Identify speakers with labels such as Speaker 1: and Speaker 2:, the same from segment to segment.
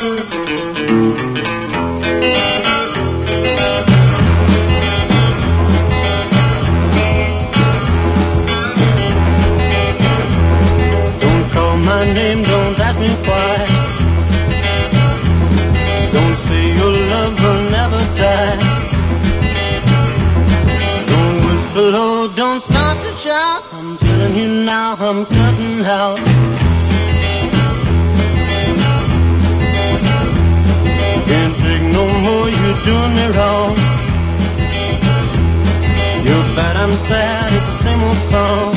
Speaker 1: Don't call my name, don't ask me why. Don't say your love will never die. Don't whisper low, don't start to shout. I'm telling you now, I'm cutting out. Can't take no more, you're doing me wrong. You're bad, I'm sad, it's the same old song.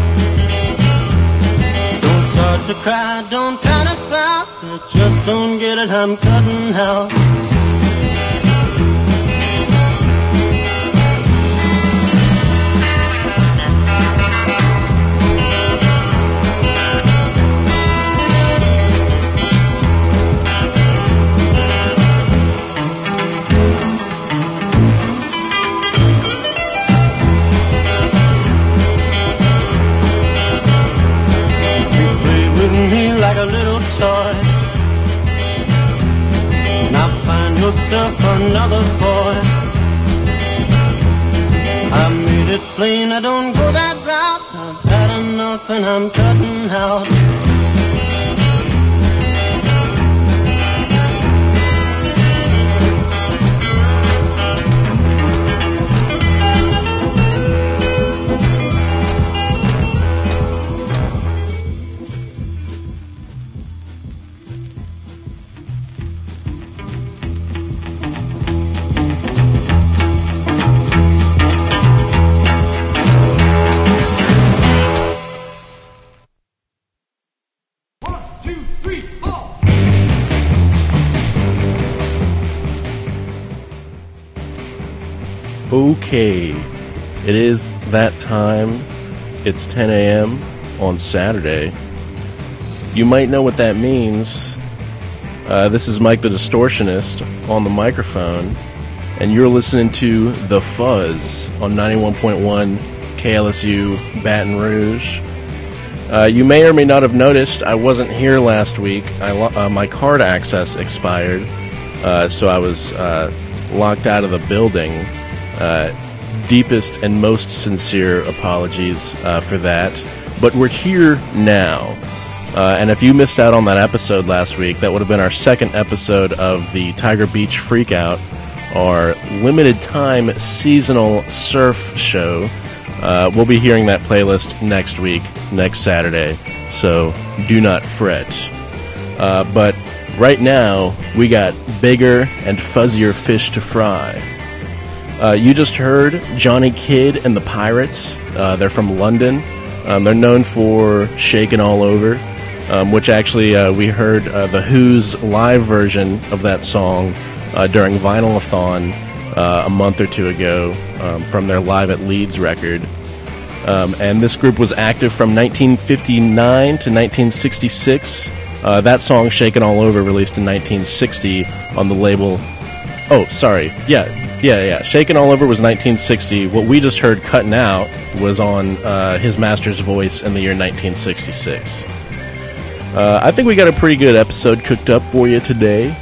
Speaker 1: Don't start to cry, don't try to pout. I just don't get it, I'm cutting out. Like a little toy. Now find yourself another boy. I made it plain I don't go that route. I've had enough and I'm cutting out.
Speaker 2: Okay, it is that time. It's 10 a.m. on Saturday. You might know what that means. This is Mike the Distortionist on the microphone, and you're listening to The Fuzz on 91.1 KLSU Baton Rouge. You may or may not have noticed I wasn't here last week. My card access expired, so I was locked out of the building. Deepest and most sincere apologies for that. But we're here now. And if you missed out on that episode last week, that would have been our second episode of the Tiger Beach Freakout, our limited time seasonal surf show. We'll be hearing that playlist next week, next Saturday, so do not fret. But right now, we got bigger and fuzzier fish to fry. You just heard Johnny Kidd and the Pirates. They're from London. They're known for Shakin' All Over, which actually we heard the Who's live version of that song during Vinyl-a-thon a month or two ago from their Live at Leeds record. And this group was active from 1959 to 1966. That song, Shakin' All Over, released in 1960 on the label... Oh, sorry. Yeah. Shakin' All Over was 1960. What we just heard, Cutting Out, was on His Master's Voice in the year 1966. I think we got a pretty good episode cooked up for you today.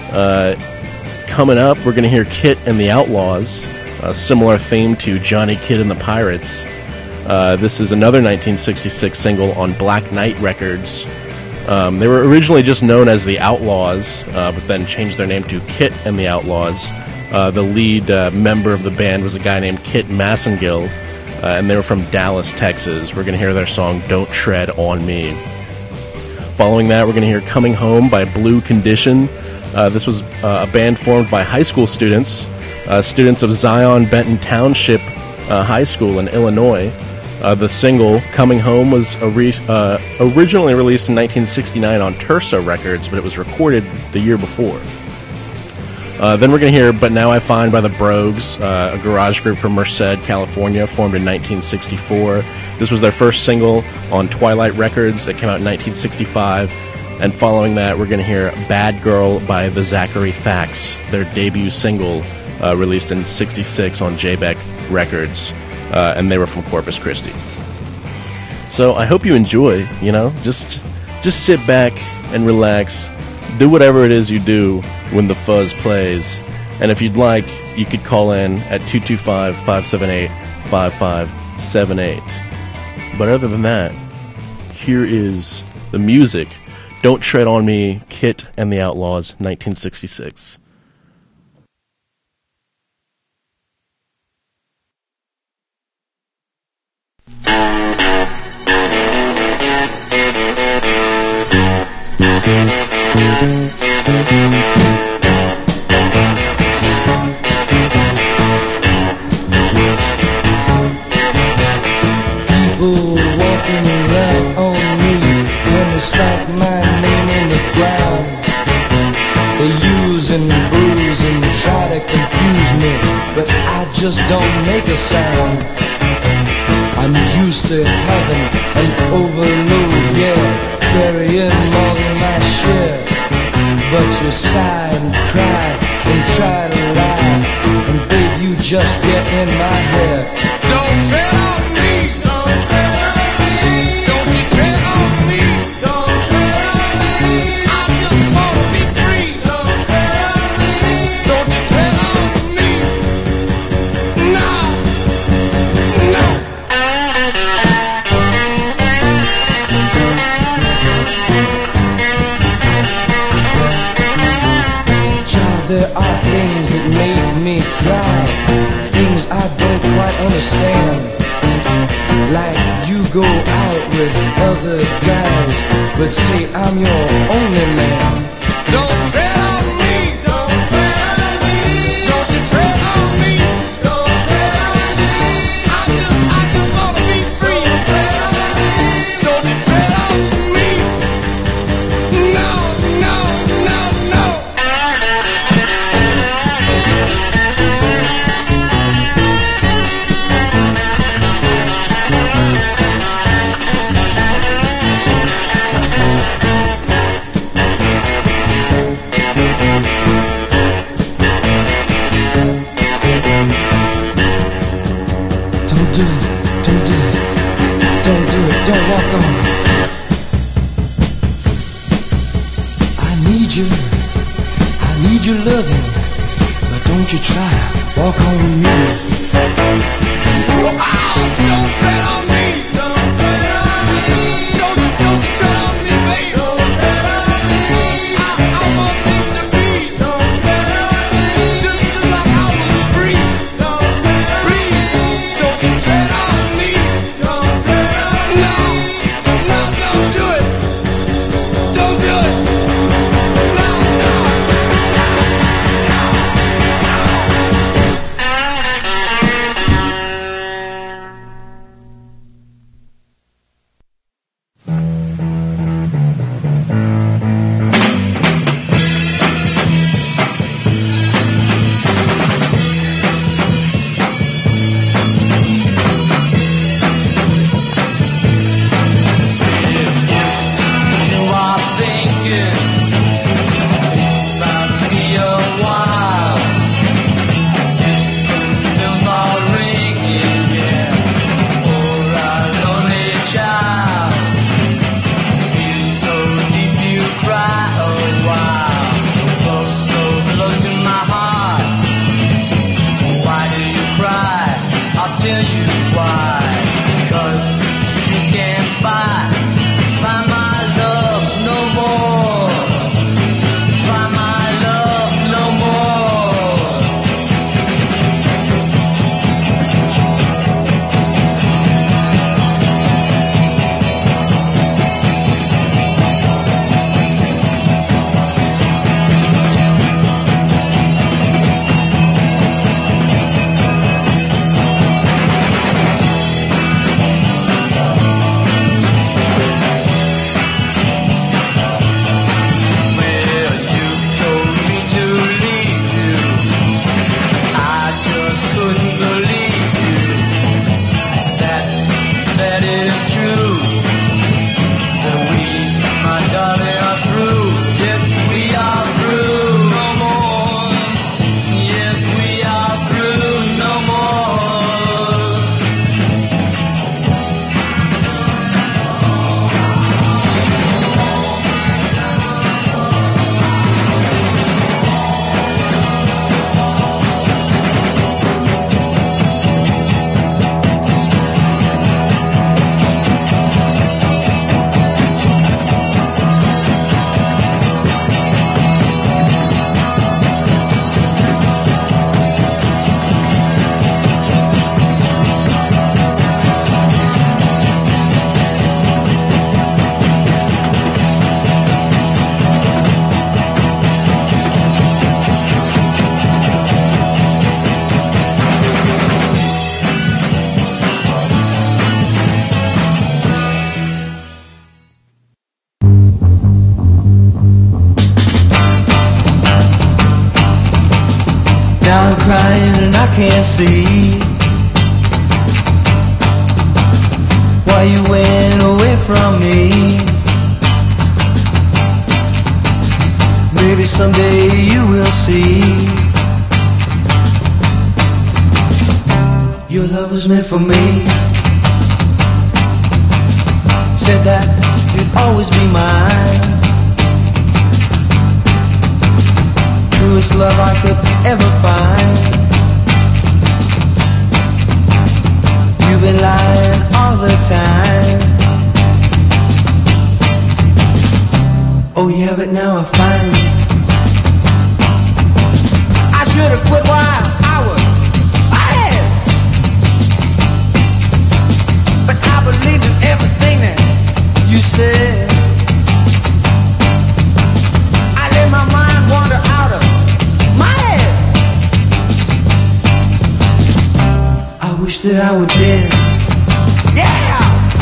Speaker 2: Coming up, we're going to hear Kit and the Outlaws, a similar theme to Johnny Kidd and the Pirates. This is another 1966 single on Black Knight Records. They were originally just known as the Outlaws, but then changed their name to Kit and the Outlaws. The lead member of the band was a guy named Kit Massengill, and they were from Dallas, Texas. We're going to hear their song, Don't Tread on Me. Following that, we're going to hear Coming Home by Blue Condition. This was a band formed by high school students, students of Zion Benton Township High School in Illinois. The single, Coming Home, was originally released in 1969 on Tersa Records, but it was recorded the year before. Then we're going to hear But Now I Find by the Brogues, a garage group from Merced, California, formed in 1964. This was their first single on Twilight Records. It came out in 1965. And following that, we're going to hear Bad Girl by the Zachary Facts, their debut single, released in 66 on JBEC Records. And they were from Corpus Christi. So I hope you enjoy, just sit back and relax, do whatever it is you do when the fuzz plays. And if you'd like, you could call in at 225-578-5578. But other than that, here is the music. Don't Tread on Me, Kit and the Outlaws, 1966.
Speaker 3: People walking around on me when they stomp my name in the ground. They use and bruise and try to confuse me, but I just don't make a sound. I'm used to having an overload, yeah, carrying more than my share. But you sigh and cry and try to lie, and babe, you just get in my hair. Don't tread on me, don't tread on me, don't you tread on me, don't tread on me. I just wanna be free, don't tread on me, don't you tread on me. No, no. Child, there are things that make me cry, things I don't quite understand. Like you go out with other guys, but say I'm your only man. Don't tread on me, don't tread on me, don't you tread on me, don't tread on me. I just wanna be free. Don't you tread on me. No, no, no, no. Don't do it, don't do it, don't do it, don't walk on me. I need your loving, but don't you try, walk on me. Don't tread on me, don't tread on me, don't you tread on me, baby. Don't tread on me, I want this to be. Don't tread on me, just like I was free. Don't tread on me, don't you tread on me, don't tread on me. No, no, don't do it, don't do it. No, no. crying and I can't see why you went away from me. Maybe someday you will see your love was meant for me. Said that you'd always be mine, truest love I could ever find. You've been lying all the time. Oh yeah, but now I find I should have quit while I was ahead, but I believed in everything that you said. I let my mind wander out of my head. I wish that I were dead. Yeah!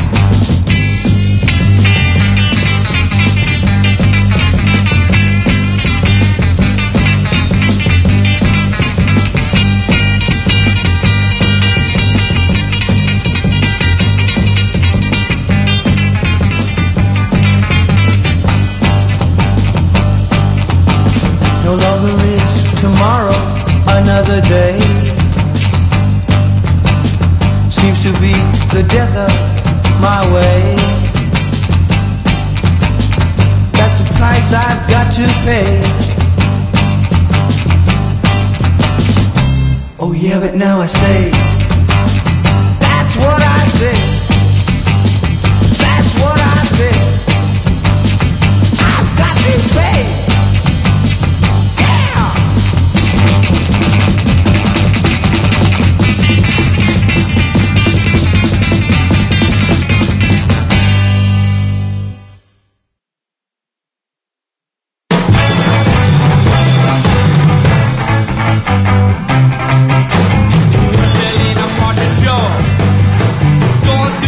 Speaker 3: No longer is tomorrow another day. Seems to be the death of my way. That's a price I've got to pay. Oh yeah, but now I say that's what I say. That's what I say. I've got to pay.
Speaker 4: Don't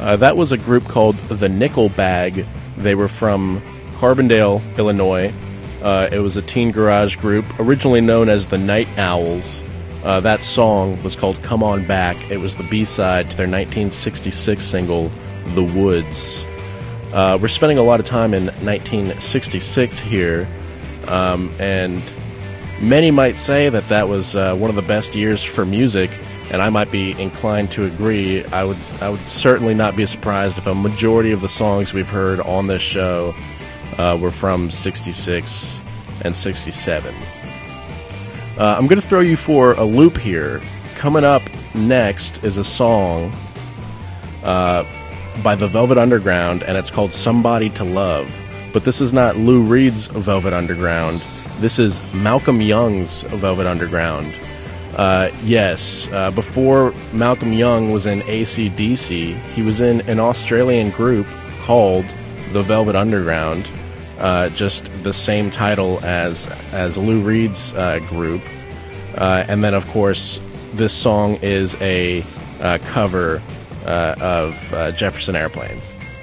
Speaker 2: That was a group called the Nickel Bag. They were from Carbondale, Illinois. It was a teen garage group, originally known as the Night Owls. That song was called Come On Back. It was the B-side to their 1966 single, The Woods. We're spending a lot of time in 1966 here, and many might say that that was one of the best years for music, and I might be inclined to agree. I would certainly not be surprised if a majority of the songs we've heard on this show were from 66 and 67. I'm going to throw you for a loop here. Coming up next is a song by the Velvet Underground, and it's called Somebody to Love. But this is not Lou Reed's Velvet Underground. This is Malcolm Young's Velvet Underground. Before Malcolm Young was in AC/DC, he was in an Australian group called the Velvet Underground, just the same title as Lou Reed's group. And then, of course, this song is a cover of Jefferson Airplane.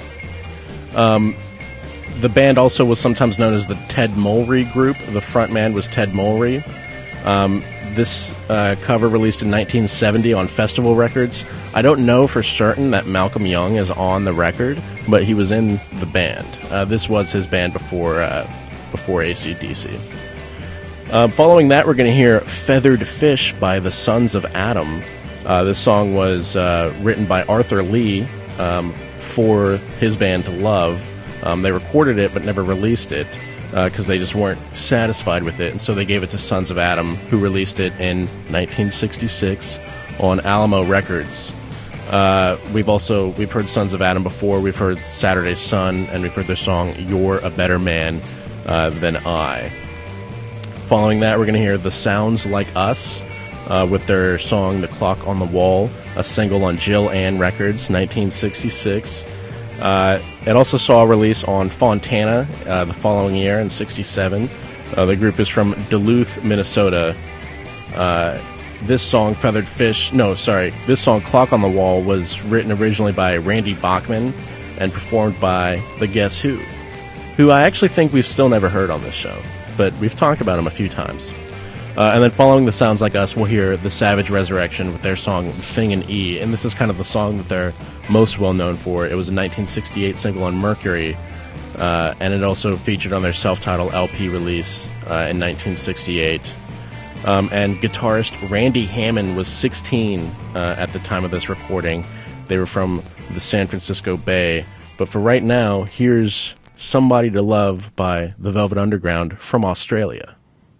Speaker 2: The band also was sometimes known as the Ted Mulry Group. The frontman was Ted Mulry. This cover released in 1970 on Festival Records. I don't know for certain that Malcolm Young is on the record, but he was in the band. This was his band before AC/DC. Following that, we're going to hear Feathered Fish by the Sons of Adam. This song was written by Arthur Lee for his band Love. They recorded it but never released it because they just weren't satisfied with it, and so they gave it to Sons of Adam, who released it in 1966 on Alamo Records. We've heard Sons of Adam before. We've heard Saturday Sun, and we've heard their song You're a Better Man Than I. Following that, we're going to hear The Sounds Like Us with their song The Clock on the Wall, a single on Jill Ann Records, 1966. It also saw a release on Fontana the following year in 67. The group is from Duluth, Minnesota. This song, this song, Clock on the Wall, was written originally by Randy Bachman and performed by the Guess Who I actually think we've still never heard on this show, but we've talked about them a few times. And then following The Sounds Like Us, we'll hear The Savage Resurrection with their song Thing in E, and this is kind of the song that they're most well known for. It was a 1968 single on Mercury, and it also featured on their self-titled LP release in 1968. And guitarist Randy Hammond was 16 at the time of this recording. They were from the San Francisco Bay. But for right now, here's Somebody to Love by the Velvet Underground from Australia.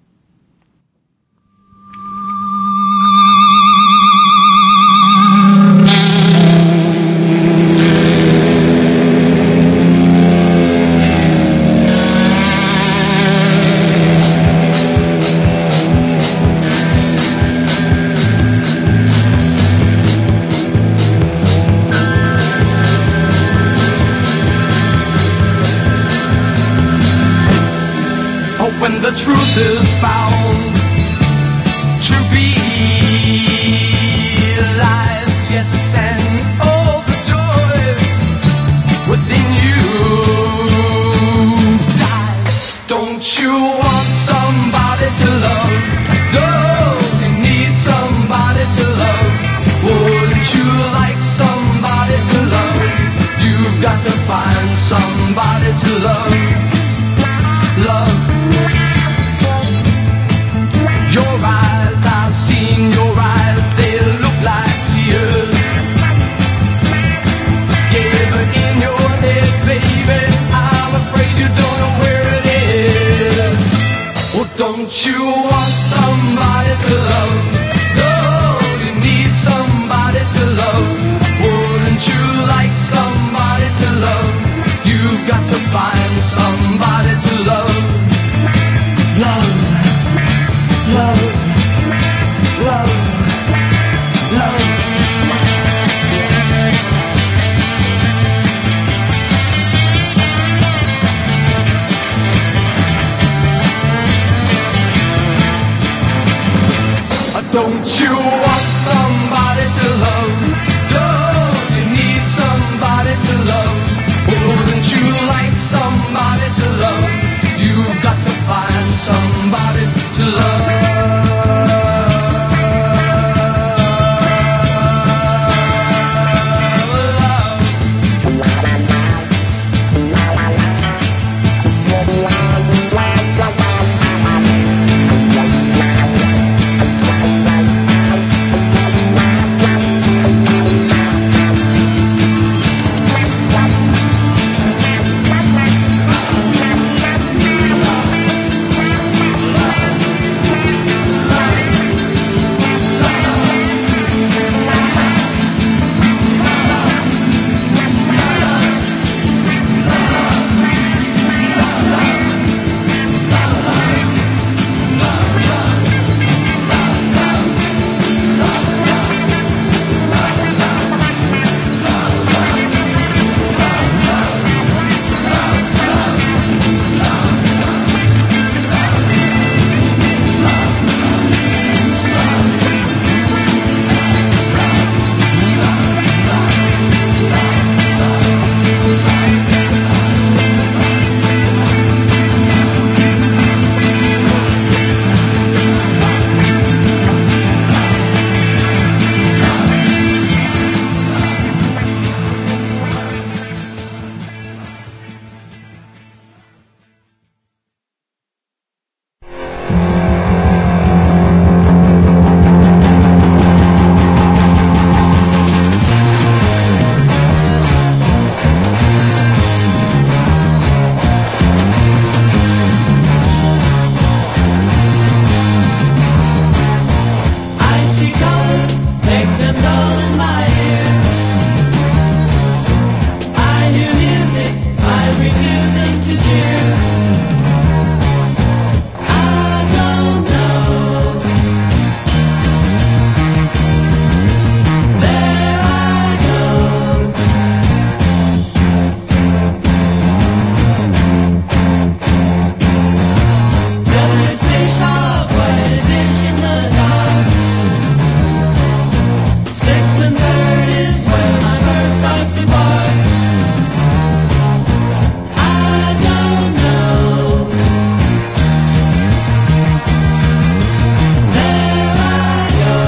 Speaker 4: When the truth is found to be lies, yes, and all the joy within you dies. Don't you want somebody to love? Don't you need somebody to love? Wouldn't you like somebody to love? You've got to find somebody to love. Love. Your eyes, I've seen your eyes, they look like tears. Yeah, but in your head, baby, I'm afraid you don't know where it is. Well, don't you want somebody to love? No, you need somebody to love. Wouldn't you like somebody to love? You've got to find somebody to love. Love. Love, love, love. Don't you want somebody to love? Don't you need somebody? refusing to cheer. I don't know. There I go. Colored fish are white fish in the dark. 6 and 3rd is where my bird starts to bark. I don't know. There I go.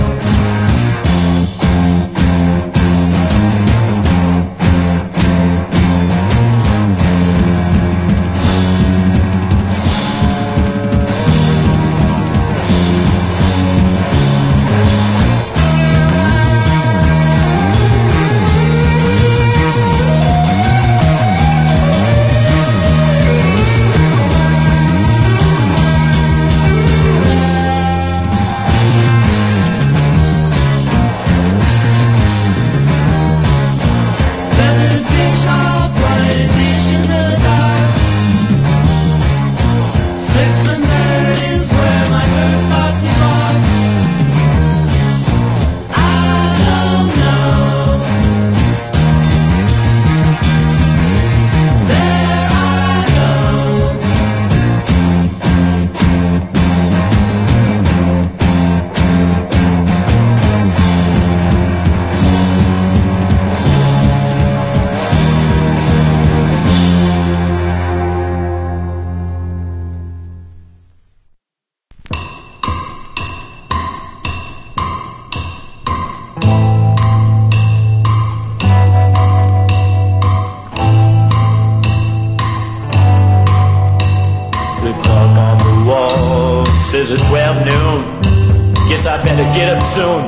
Speaker 4: Feathered fish are bright fish in the dark. 6 and 3rd is where my bird starts to bark. I don't know. There I go.
Speaker 5: The clock on the wall says at 12 noon. Guess I better get up soon.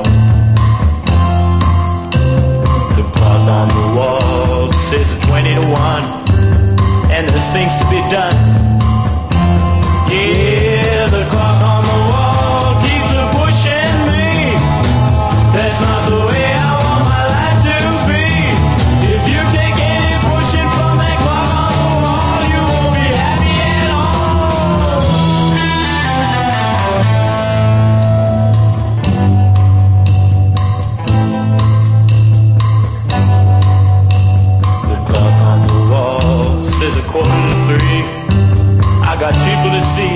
Speaker 5: The clock on the wall says at 20 to 1. And there's things to be done. Yeah, the clock on the wall keeps a pushing me. That's not the way I want my life to be. If you take any pushing from that clock on the wall, you won't be happy at all. The clock on the wall says a 2:45. I got people to see.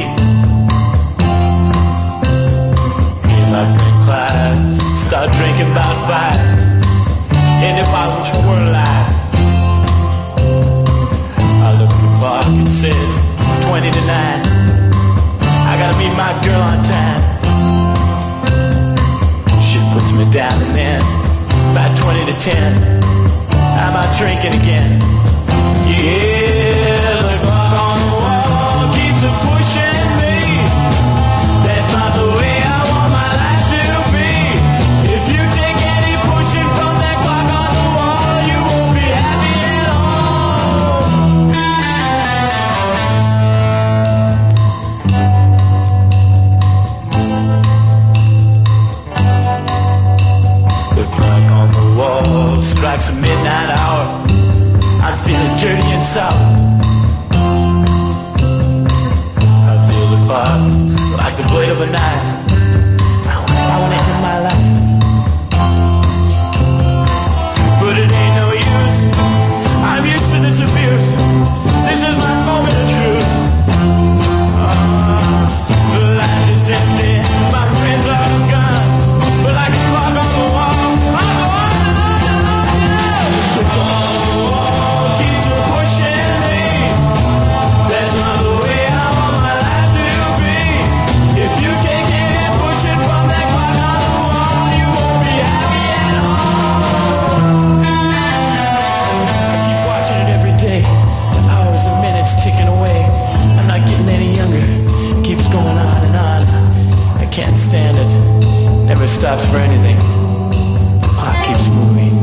Speaker 5: Me and my friend class start drinking about 5. And if I wish we were alive, I look at the clock, it says 20 to 9. I gotta meet my girl on time. She puts me down and then about 20 to 10, I'm out drinking again. Yeah, the clock on the wall keeps a pushing me. That's not the way I want my life to be. If you take any pushing from that clock on the wall, you won't be happy at all. The clock on the wall strikes a midnight hour. I'm feeling dirty and sour. I feel the clock like the blade of a knife. I want to end my life, but it ain't no use. I'm used to this abuse. This is my moment of truth. The light is empty, my friends are gone, but like a clock on the wall, I go on and on and on and on. The clock on the wall keeps on pushing me. That's not the way I want my life to be. If you can't get it pushing from that clock on the wall, you won't be happy at all. I keep watching it every day. The hours and minutes ticking away. I'm not getting any younger. It keeps going on and on. I can't stand it. Never stops for anything. The clock keeps moving.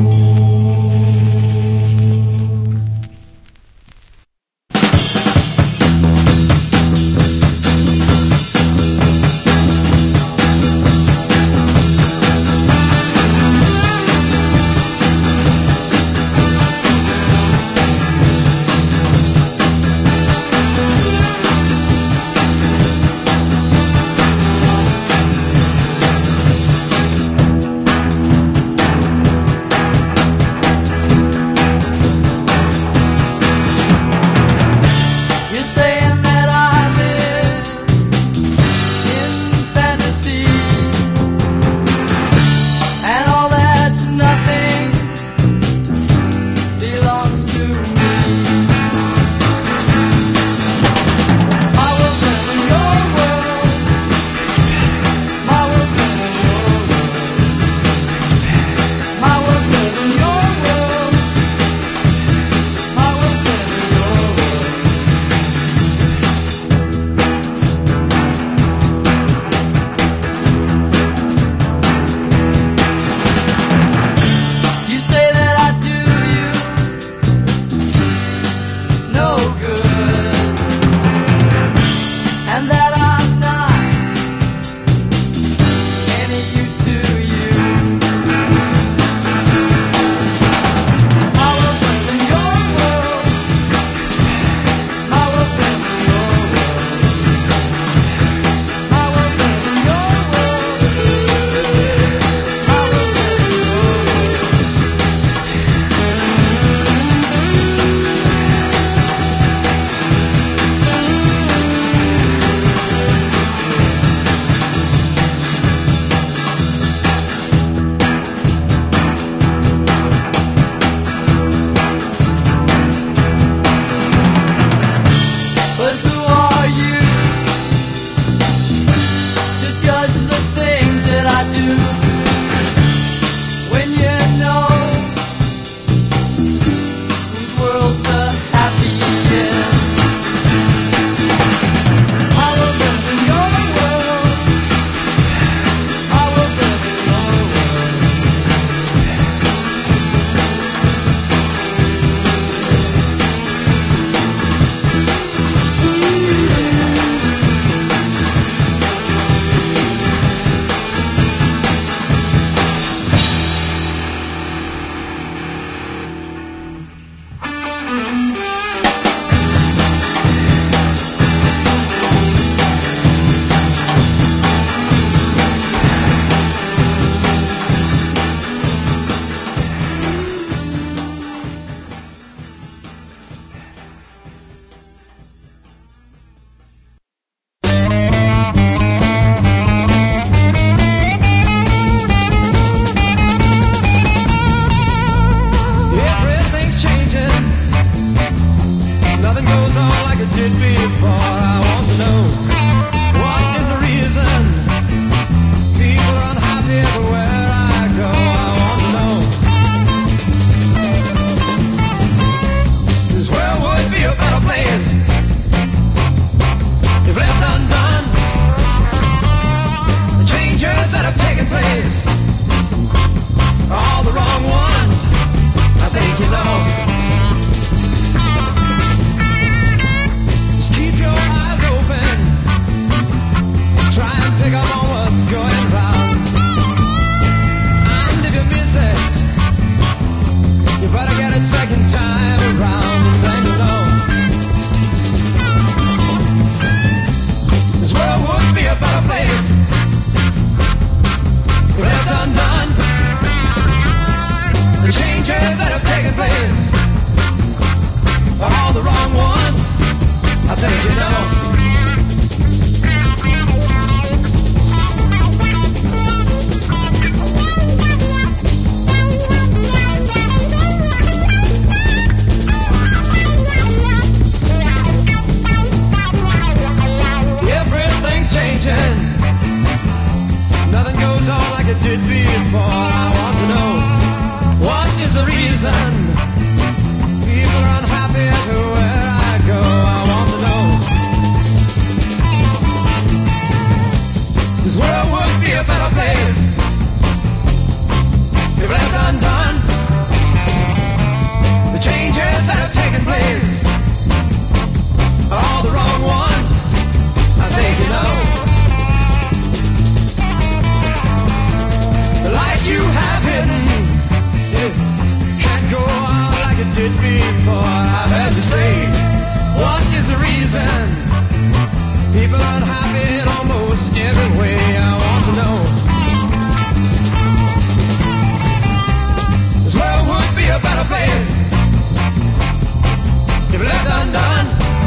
Speaker 4: you've left undone.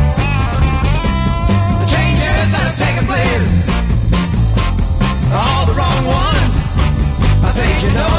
Speaker 4: The changes that have taken place, all the wrong ones, I think you know.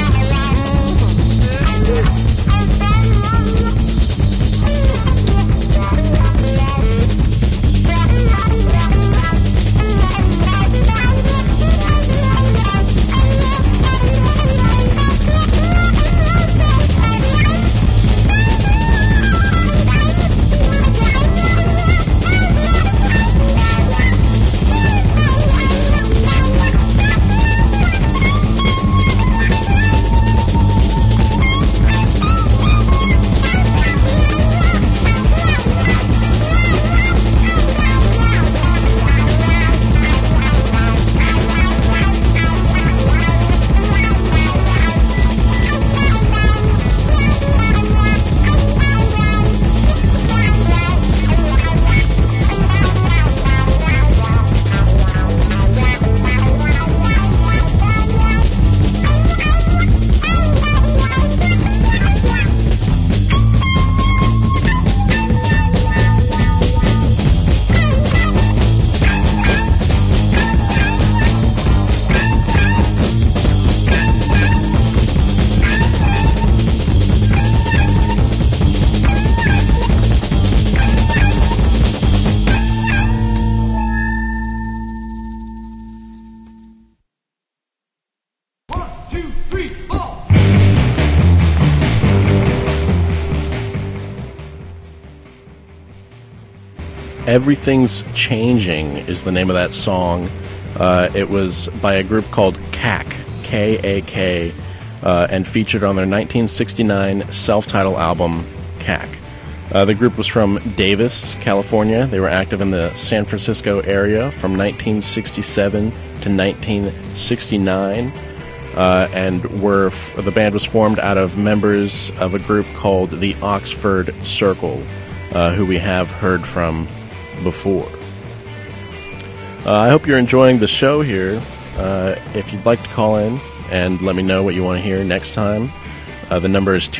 Speaker 2: Everything's Changing is the name of that song. It was by a group called KAK, K-A-K, and featured on their 1969 self-titled album, KAK. The group was from Davis, California. They were active in the San Francisco area from 1967 to 1969, and the band was formed out of members of a group called the Oxford Circle, who we have heard from before. I hope you're enjoying the show here. If you'd like to call in and let me know what you want to hear next time, the number is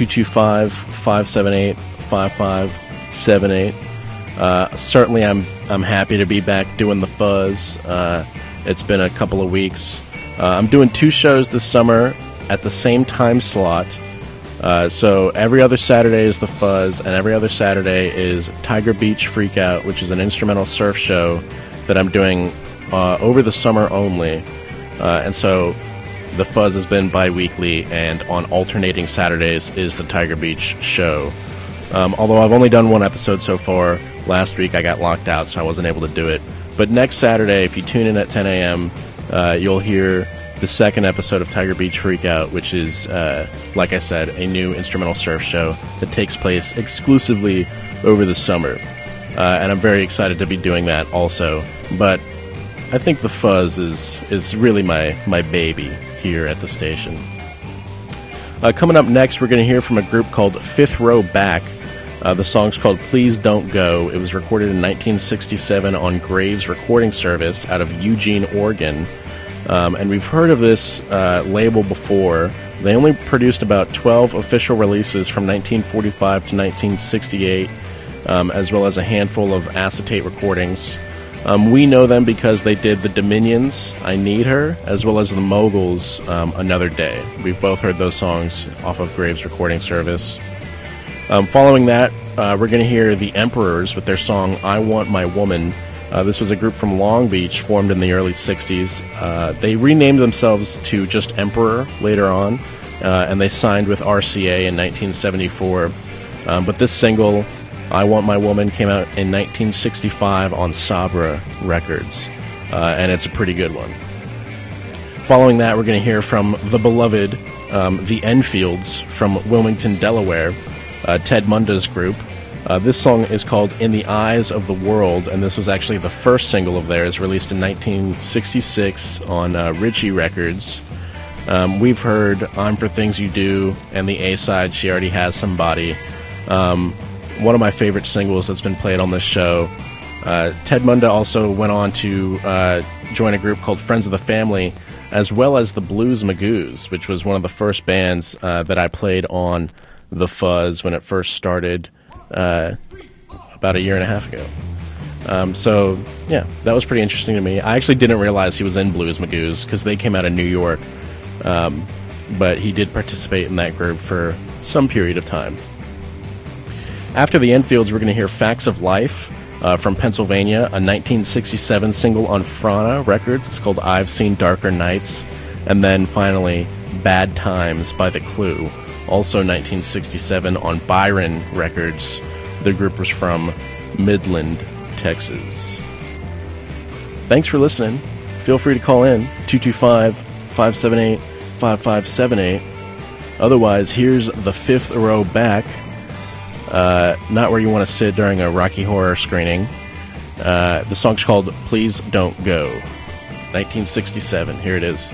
Speaker 2: 225-578-5578. Certainly I'm happy to be back doing the fuzz. It's been a couple of weeks. I'm doing 2 shows this summer at the same time slot. So every other Saturday is the Fuzz, and every other Saturday is Tiger Beach Freakout, which is an instrumental surf show that I'm doing over the summer only. And so the Fuzz has been bi-weekly, and on alternating Saturdays is the Tiger Beach show. Although I've only done 1 episode so far. Last week I got locked out, so I wasn't able to do it. But next Saturday, if you tune in at 10 a.m., you'll hear the second episode of Tiger Beach Freakout, which is, like I said, a new instrumental surf show that takes place exclusively over the summer. And I'm very excited to be doing that also. But I think the Fuzz is really my baby here at the station. Coming up next, we're going to hear from a group called Fifth Row Back. The song's called Please Don't Go. It was recorded in 1967 on Graves Recording Service out of Eugene, Oregon. And we've heard of this label before. They only produced about 12 official releases from 1945 to 1968, as well as a handful of acetate recordings. We know them because they did the Dominions, I Need Her, as well as the Moguls, Another Day. We've both heard those songs off of Graves Recording Service. Following that, we're going to hear the Emperors with their song I Want My Woman. This was a group from Long Beach formed in the early 60s. They renamed themselves to just Emperor later on, and they signed with RCA in 1974. But this single, I Want My Woman, came out in 1965 on Sabra Records, and it's a pretty good one. Following that, we're going to hear from the beloved The Enfields from Wilmington, Delaware, Ted Munda's group. This song is called In the Eyes of the World, and this was actually the first single of theirs, released in 1966 on Ritchie Records. We've heard I'm For Things You Do, and the A-side, She Already Has Somebody. One of my favorite singles that's been played on this show. Ted Munda also went on to join a group called Friends of the Family, as well as the Blues Magoos, which was one of the first bands that I played on The Fuzz when it first started. about a year and a half ago. So, yeah, that was pretty interesting to me. I actually didn't realize he was in Blues Magoos because they came out of New York. But he did participate in that group for some period of time. After the Enfields, we're going to hear Facts of Life from Pennsylvania, a 1967 single on Frana Records. It's called I've Seen Darker Nights. And then finally, Bad Times by The Clue, also 1967 on Byron Records. The group was from Midland, Texas. Thanks for listening. Feel free to call in 225-578-5578. Otherwise, here's The Fifth Row Back. Not where you want to sit during a Rocky Horror screening. The song's called Please Don't Go. 1967. Here it is.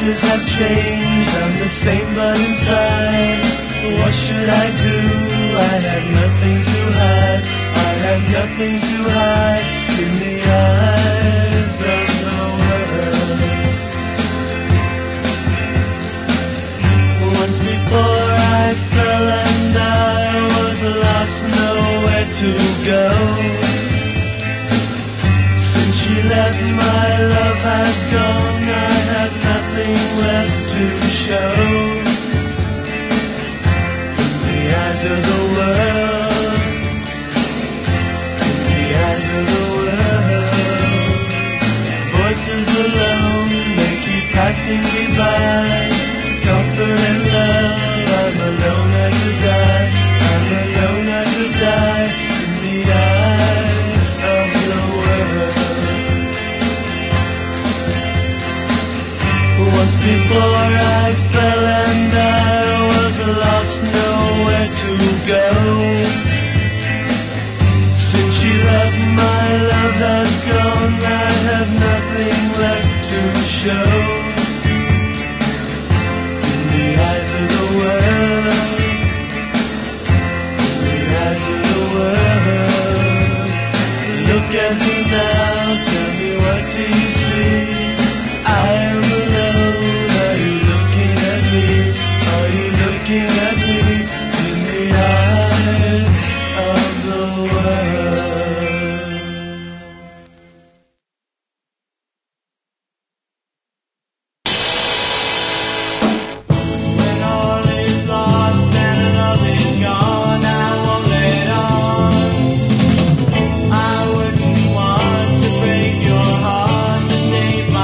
Speaker 5: faces have changed, I'm the same but inside. What should I do? I have nothing to hide. I have nothing to hide in the eyes of the world. Once before I fell and I was lost, nowhere to go. Since she left, my love has gone. I have nothing left to show. In the eyes of the world, in the eyes of the world, voices alone, they keep passing me by. Comfort and love, I'm alone I could die. I'm alone I could die in the eyes of the world. Once before I fell and I was lost, nowhere to go. Since she left, my love has gone. I have nothing left to show. In the eyes of the world, in the eyes of the world. Look at me now, tell me what do you see? I am alone, are you looking at me? Are you looking at me in the eyes of the world? When all is lost and love is gone, I won't let on. I wouldn't want to break your heart to save my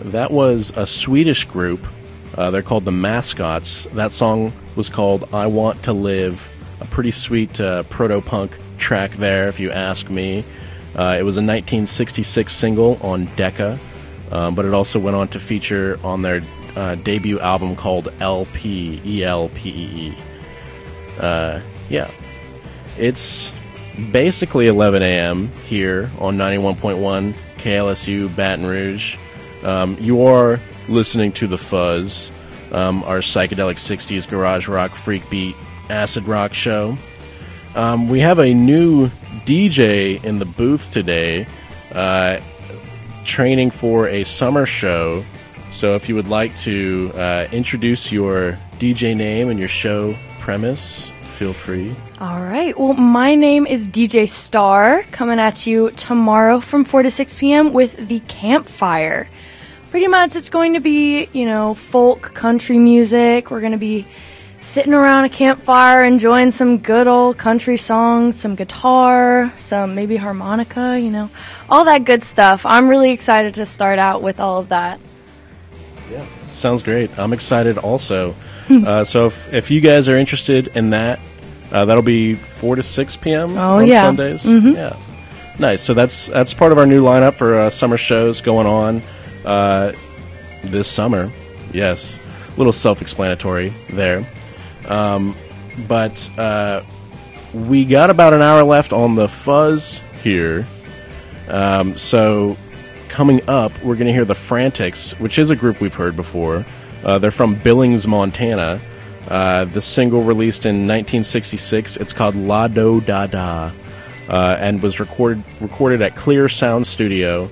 Speaker 2: that was a Swedish group. They're called the Mascots. That song was called I Want to Live, a pretty sweet proto-punk track there, if you ask me. It was a 1966 single on Decca, but it also went on to feature on their debut album called LP, E-L-P-E-E. Yeah. It's basically 11 a.m. here on 91.1 KLSU Baton Rouge. You are listening to The Fuzz, our psychedelic 60s garage rock, freak beat, acid rock show. We have a new DJ in the booth today, training for a summer show. So if you would like to introduce your DJ name and your show premise, feel free.
Speaker 6: All right. Well, my name is DJ Star, coming at you tomorrow from 4 to 6 p.m. with The Campfire. Pretty much it's going to be, folk country music. We're going to be sitting around a campfire, enjoying some good old country songs, some guitar, some maybe harmonica, all that good stuff. I'm really excited to start out with all of that.
Speaker 2: Yeah, sounds great. I'm excited also. So if you guys are interested in that, that'll be 4 to 6 p.m. on Sundays. Mm-hmm. Yeah, nice. So that's part of our new lineup for summer shows going on this summer. Yes, a little self-explanatory there. But we got about an hour left on the Fuzz here. So coming up, we're going to hear the Frantics, which is a group we've heard before. They're from Billings, Montana. The single released in 1966, it's called La Do Da Da, and was recorded at Clear Sound Studio.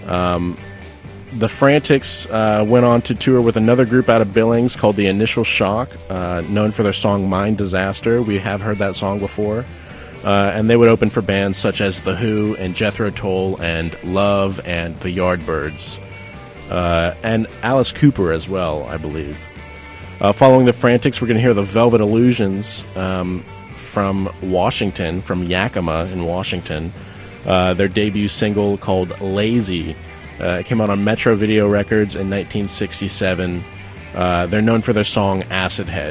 Speaker 2: The Frantics went on to tour with another group out of Billings called The Initial Shock, known for their song Mind Disaster. We have heard that song before. And they would open for bands such as The Who and Jethro Tull and Love and The Yardbirds. And Alice Cooper as well, I believe. Following the Frantics, we're going to hear the Velvet Illusions from Washington, from Yakima in Washington. Their debut single called Lazy. It came out on Metro Video Records in 1967. They're known for their song Acid Head.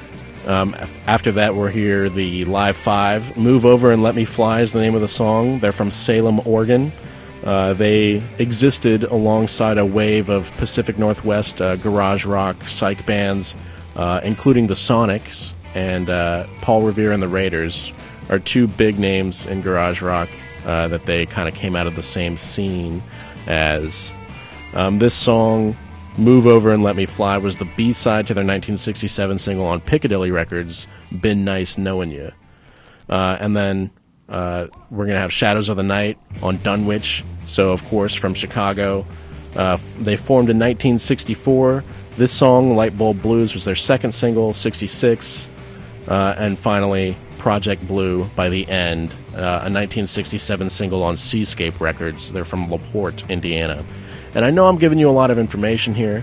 Speaker 2: After that, we'll hear the Live 5. Move Over and Let Me Fly is the name of the song. They're from Salem, Oregon. They existed alongside a wave of Pacific Northwest garage rock psych bands, including the Sonics and Paul Revere and the Raiders are two big names in garage rock that they kind of came out of the same scene as. This song, Move Over and Let Me Fly, was the B-side to their 1967 single on Piccadilly Records, Been Nice Knowin' You. And then we're going to have Shadows of the Night on Dunwich, so of course from Chicago. They formed in 1964. This song, Light Bulb Blues, was their second single, 66. And finally, Project Blue by The End, a 1967 single on Seascape Records. They're from LaPorte, Indiana. And I know I'm giving you a lot of information here,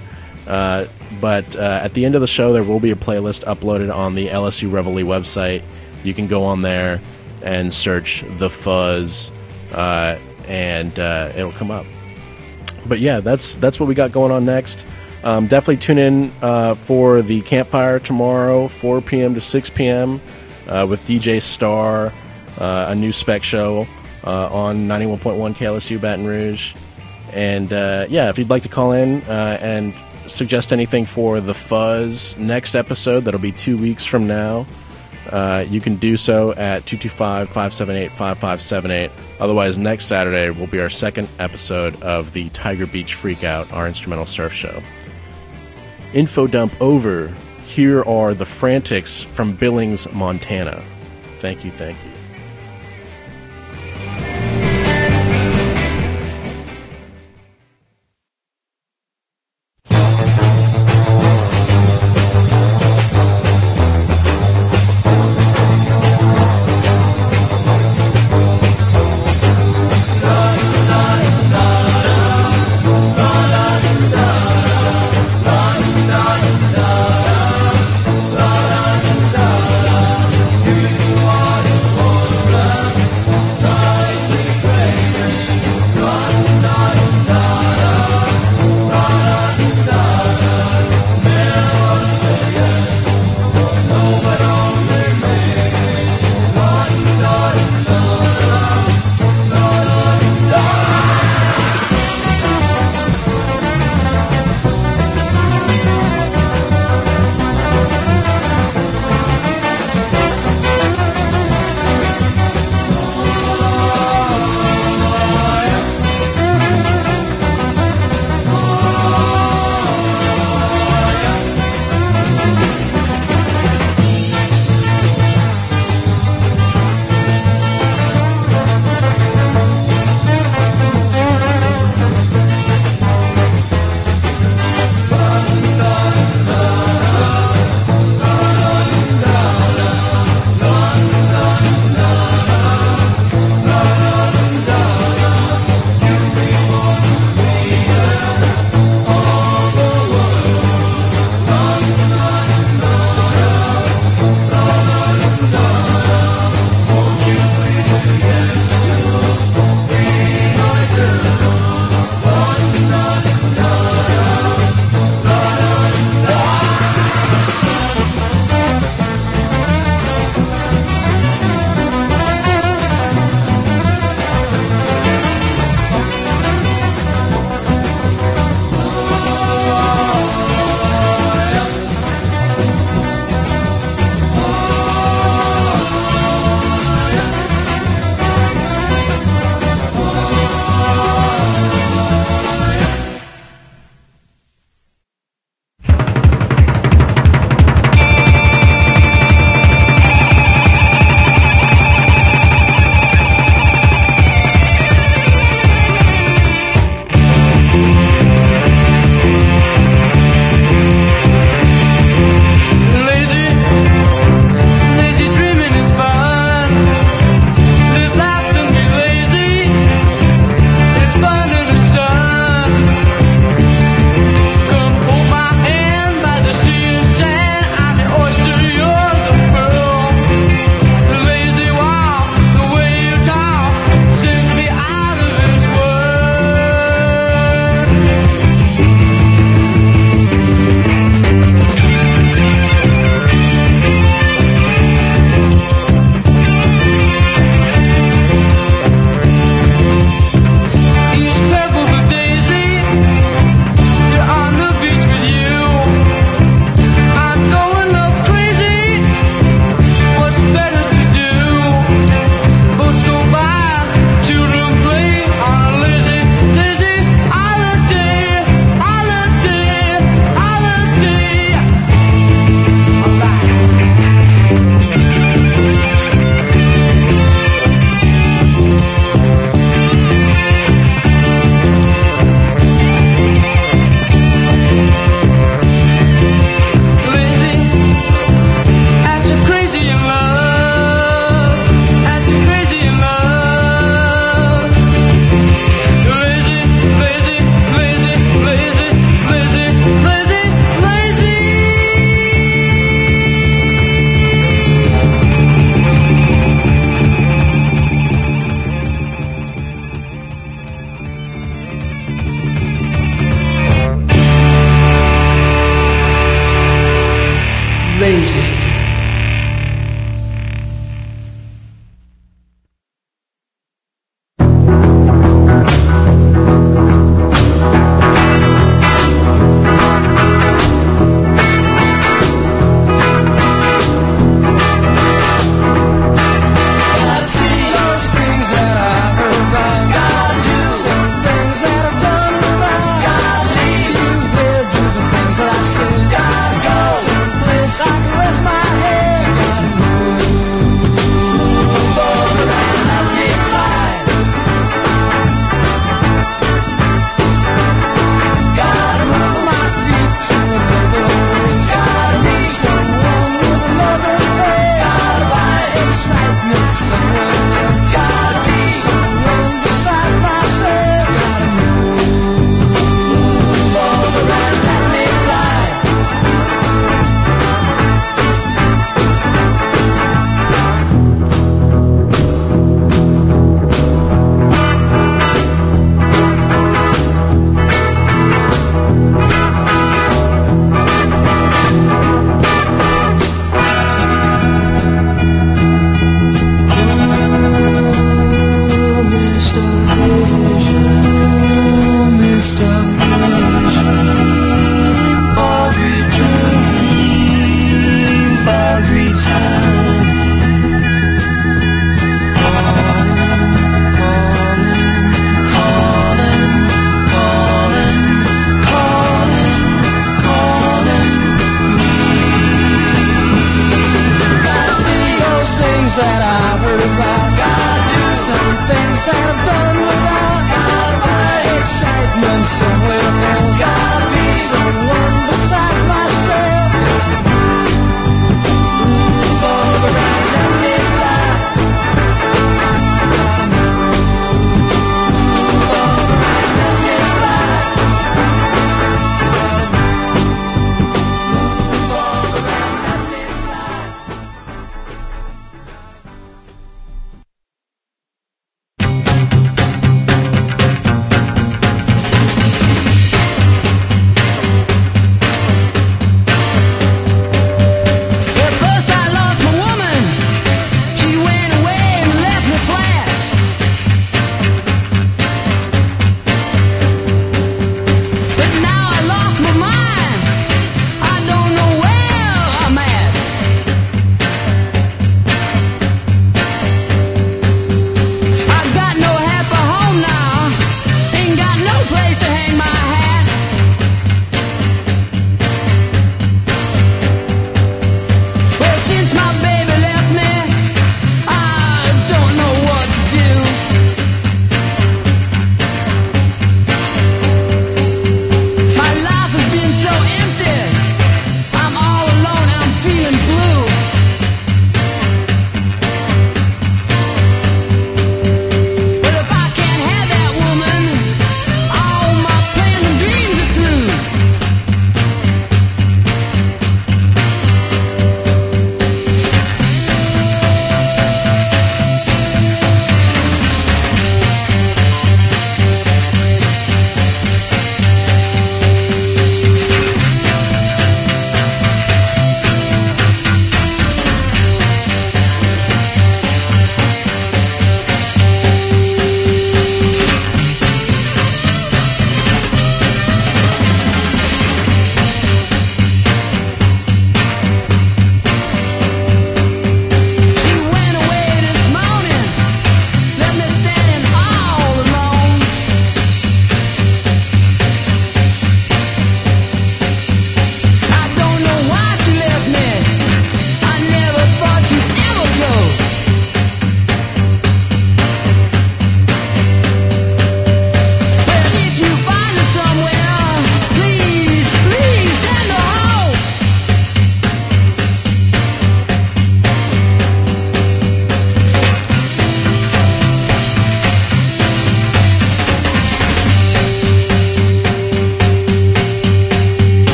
Speaker 2: but at the end of the show, there will be a playlist uploaded on the LSU Reveille website. You can go on there and search The Fuzz, and it'll come up. But yeah, that's what we got going on next. Definitely tune in for the Campfire tomorrow, 4 p.m. to 6 p.m. With DJ Star, a new spec show on 91.1 KLSU Baton Rouge. And yeah, if you'd like to call in and suggest anything for The Fuzz next episode, that'll be 2 weeks from now, you can do so at 225-578-5578. Otherwise, next Saturday will be our second episode of the Tiger Beach Freakout, our instrumental surf show. Info dump over. Here are the Frantics from Billings, Montana. Thank you, thank you.
Speaker 4: You are the one.
Speaker 3: baby.
Speaker 4: Gotta see those things that I heard wrong. Gotta do some things that I've done wrong. Gotta leave you there, do the things that I said. Gotta go someplace I can rest my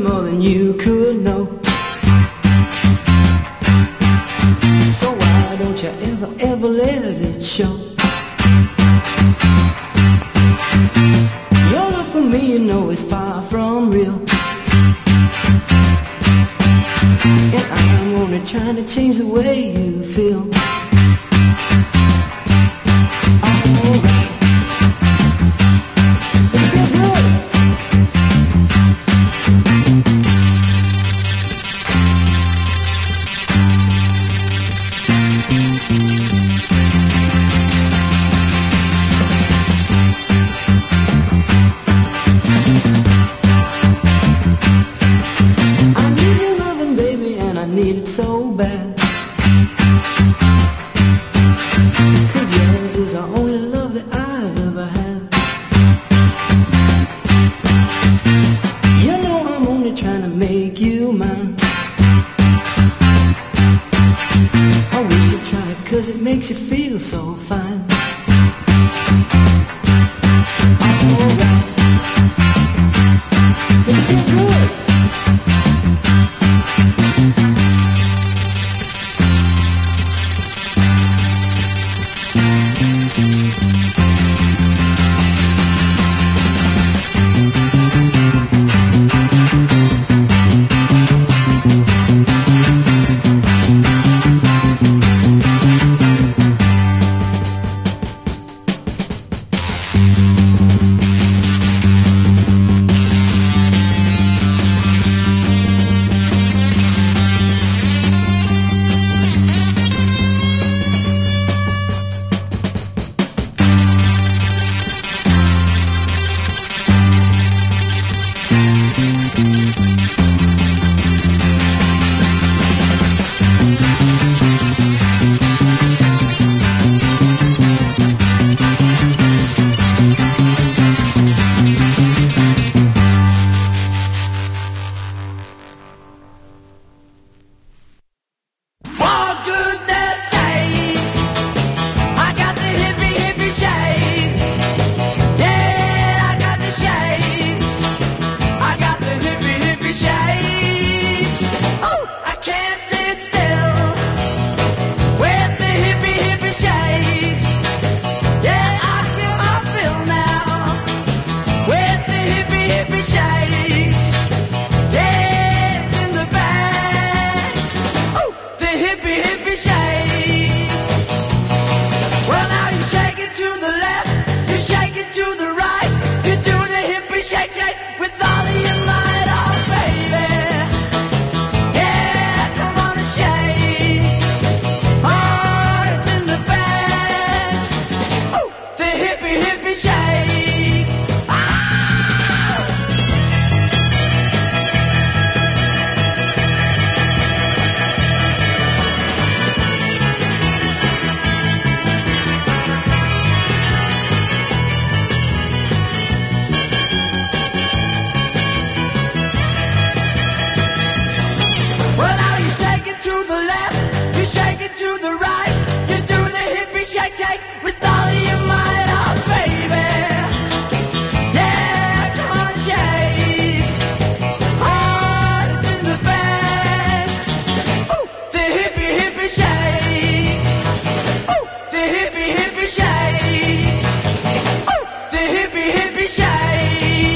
Speaker 7: more than you could know. So why don't you ever, ever let it show? Your love for me, you know, is far from real. And I'm only trying to change the way you feel. Alright, it feels good. I need your loving, baby, and I need it so bad. 'Cause yours is the only love that I've ever had. You know I'm only trying to make you mine. I wish you tried, 'cause it makes you feel so fine. Alright, it feels good.
Speaker 4: For goodness sake, I got the hippie hippie shakes. Yeah, I got the shakes. I got the hippie hippie shakes. Oh, I can't sit still with the hippie hippie shakes. Yeah, I get my fill now with the hippie hippie shakes. Yeah, it's in the bag. Oh, the hippie hippie shake. Well, now you shake it to the left, you shake it to the right, you do the hippie shake shake with all of your might, oh baby. Yeah, come on and shake. Oh, it's in the bag. Oh, the hippie hippie shake. Ah! Well, now you shake it to the left, you shake it to the right, you do the hippie shake shake with all of your might, oh baby. Yeah, come on and shake. Oh, it's in the bag. Ooh, the hippie hippie shake. Ooh, the hippie hippie shake. Ooh, the hippie hippie shake.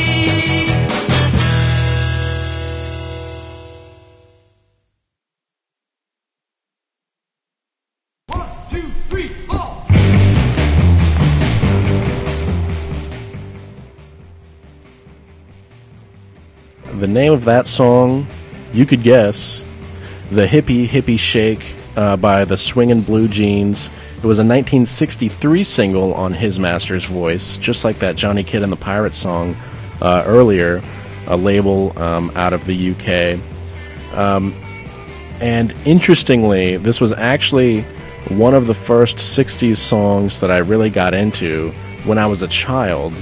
Speaker 2: The name of that song, you could guess, The Hippie Hippie Shake by the Swingin' Blue Jeans. It was a 1963 single on His Master's Voice, just like that Johnny Kidd and the Pirates song earlier, a label out of the UK. And interestingly, this was actually one of the first 60s songs that I really got into when I was a child.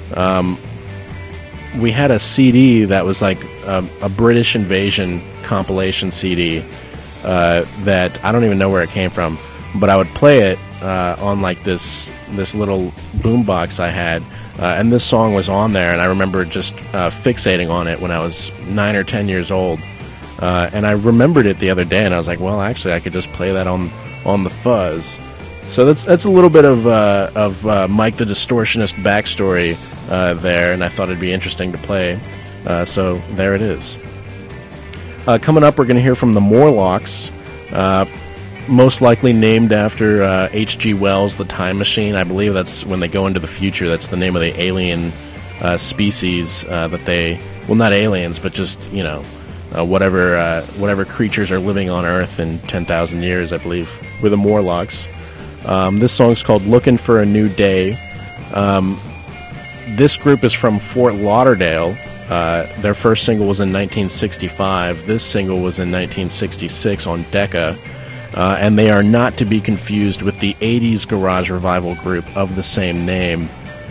Speaker 2: We had a CD that was like a British Invasion compilation CD that I don't even know where it came from, but I would play it on like this little boombox I had. and this song was on there, and I remember just fixating on it when I was 9 or 10 years old. And I remembered it the other day, and I was like, well, actually, I could just play that on the fuzz. So that's a little bit of Mike the Distortionist backstory there, and I thought it'd be interesting to play. So there it is. Coming up, we're going to hear from the Morlocks, most likely named after H.G. Wells' The Time Machine. I believe that's when they go into the future. That's the name of the alien species that they... Well, not aliens, but just, whatever creatures are living on Earth in 10,000 years, I believe, were the Morlocks. This song's called Looking for a New Day. This group is from Fort Lauderdale. Their first single was in 1965. This single was in 1966 on Decca. And they are not to be confused with the 80s garage revival group of the same name.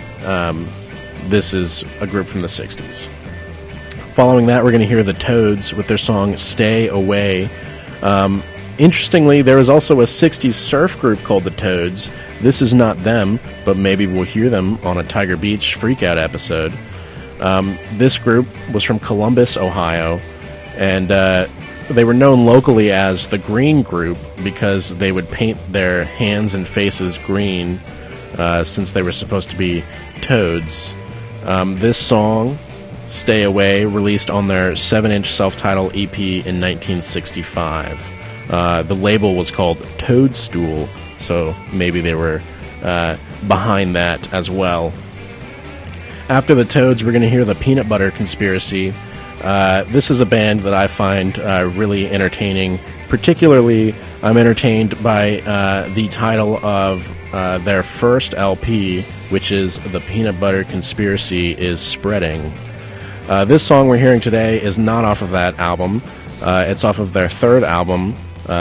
Speaker 2: This is a group from the 60s. Following that, we're going to hear the Toads with their song Stay Away. Interestingly, there is also a 60s surf group called the Toads. This is not them, but maybe we'll hear them on a Tiger Beach Freakout episode. This group was from Columbus, Ohio, and they were known locally as the Green Group because they would paint their hands and faces green since they were supposed to be toads. This song, Stay Away, released on their 7-inch self-titled EP in 1965. The label was called Toadstool, so maybe they were behind that as well. After the Toads, we're going to hear the Peanut Butter Conspiracy. This is a band that I find really entertaining. Particularly, I'm entertained by the title of their first LP, which is The Peanut Butter Conspiracy is Spreading. This song we're hearing today is not off of that album. It's off of their third album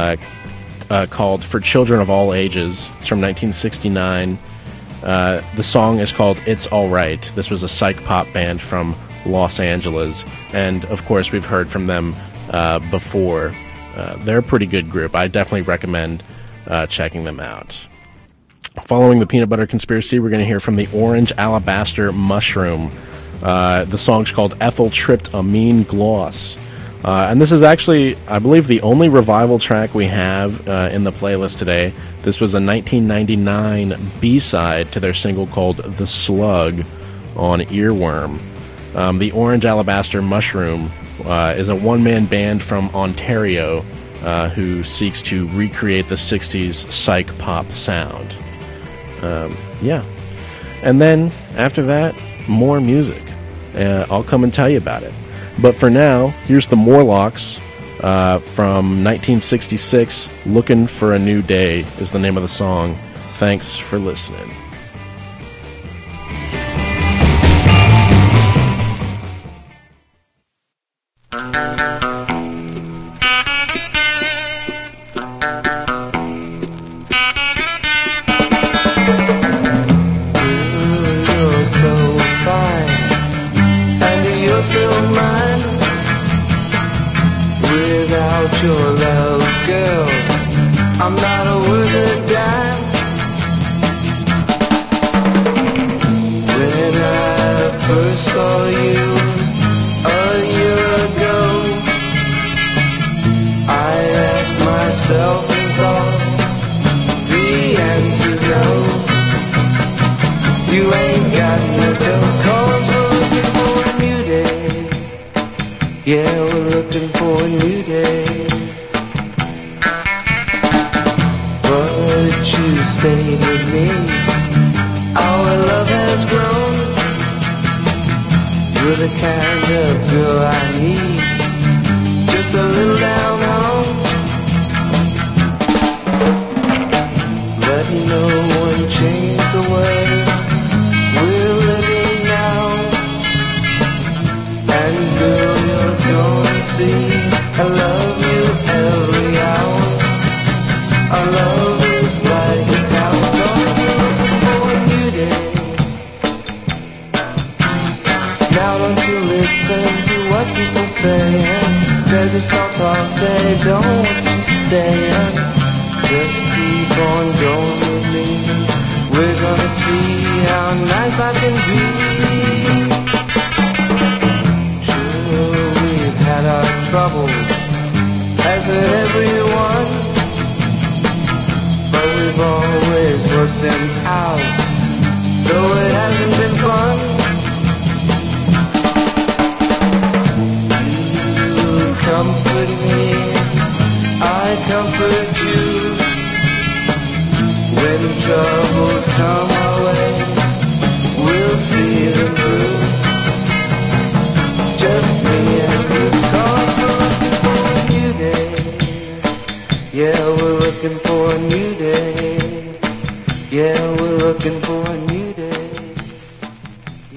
Speaker 2: called For Children of All Ages. It's from 1969. The song is called It's Alright. This was a psych pop band from Los Angeles, and of course we've heard from them before. They're a pretty good group. I definitely recommend checking them out. Following the Peanut Butter Conspiracy, we're going to hear from the Orange Alabaster Mushroom. The song's called Ethel Tripped a Mean Gloss. And this is actually, I believe, the only revival track we have in the playlist today. This was a 1999 B-side to their single called The Slug on Earworm. The Orange Alabaster Mushroom is a one-man band from Ontario who seeks to recreate the 60s psych pop sound. Yeah. And then, after that, more music. I'll come and tell you about it. But for now, here's the Morlocks from 1966. Looking for a New Day is the name of the song. Thanks for listening.
Speaker 7: Your love, girl, I'm not worth a dime. When I first saw you a year ago, I asked myself and thought the answer's no. You ain't got no dough, 'cause we're looking for a new day. Yeah, we're looking for a new day. You stay with me. Our love has grown. You're the kind of girl I need. Just a little down home. Let no one change the way we're living now. And girl, you're gonna see I love you every hour. I love you. Listen to what people say. They just talk, they don't want you to stay. Just keep on going with me. We're gonna see how nice I can be. Sure, we've had our troubles, hasn't everyone? But we've always worked them out, though it hasn't been fun. You comfort me, I comfort you. When troubles come our way, we'll see them through. Just me and you, 'cause we're looking for a new day. Yeah, we're looking for a new day. Yeah, we're looking for a new day.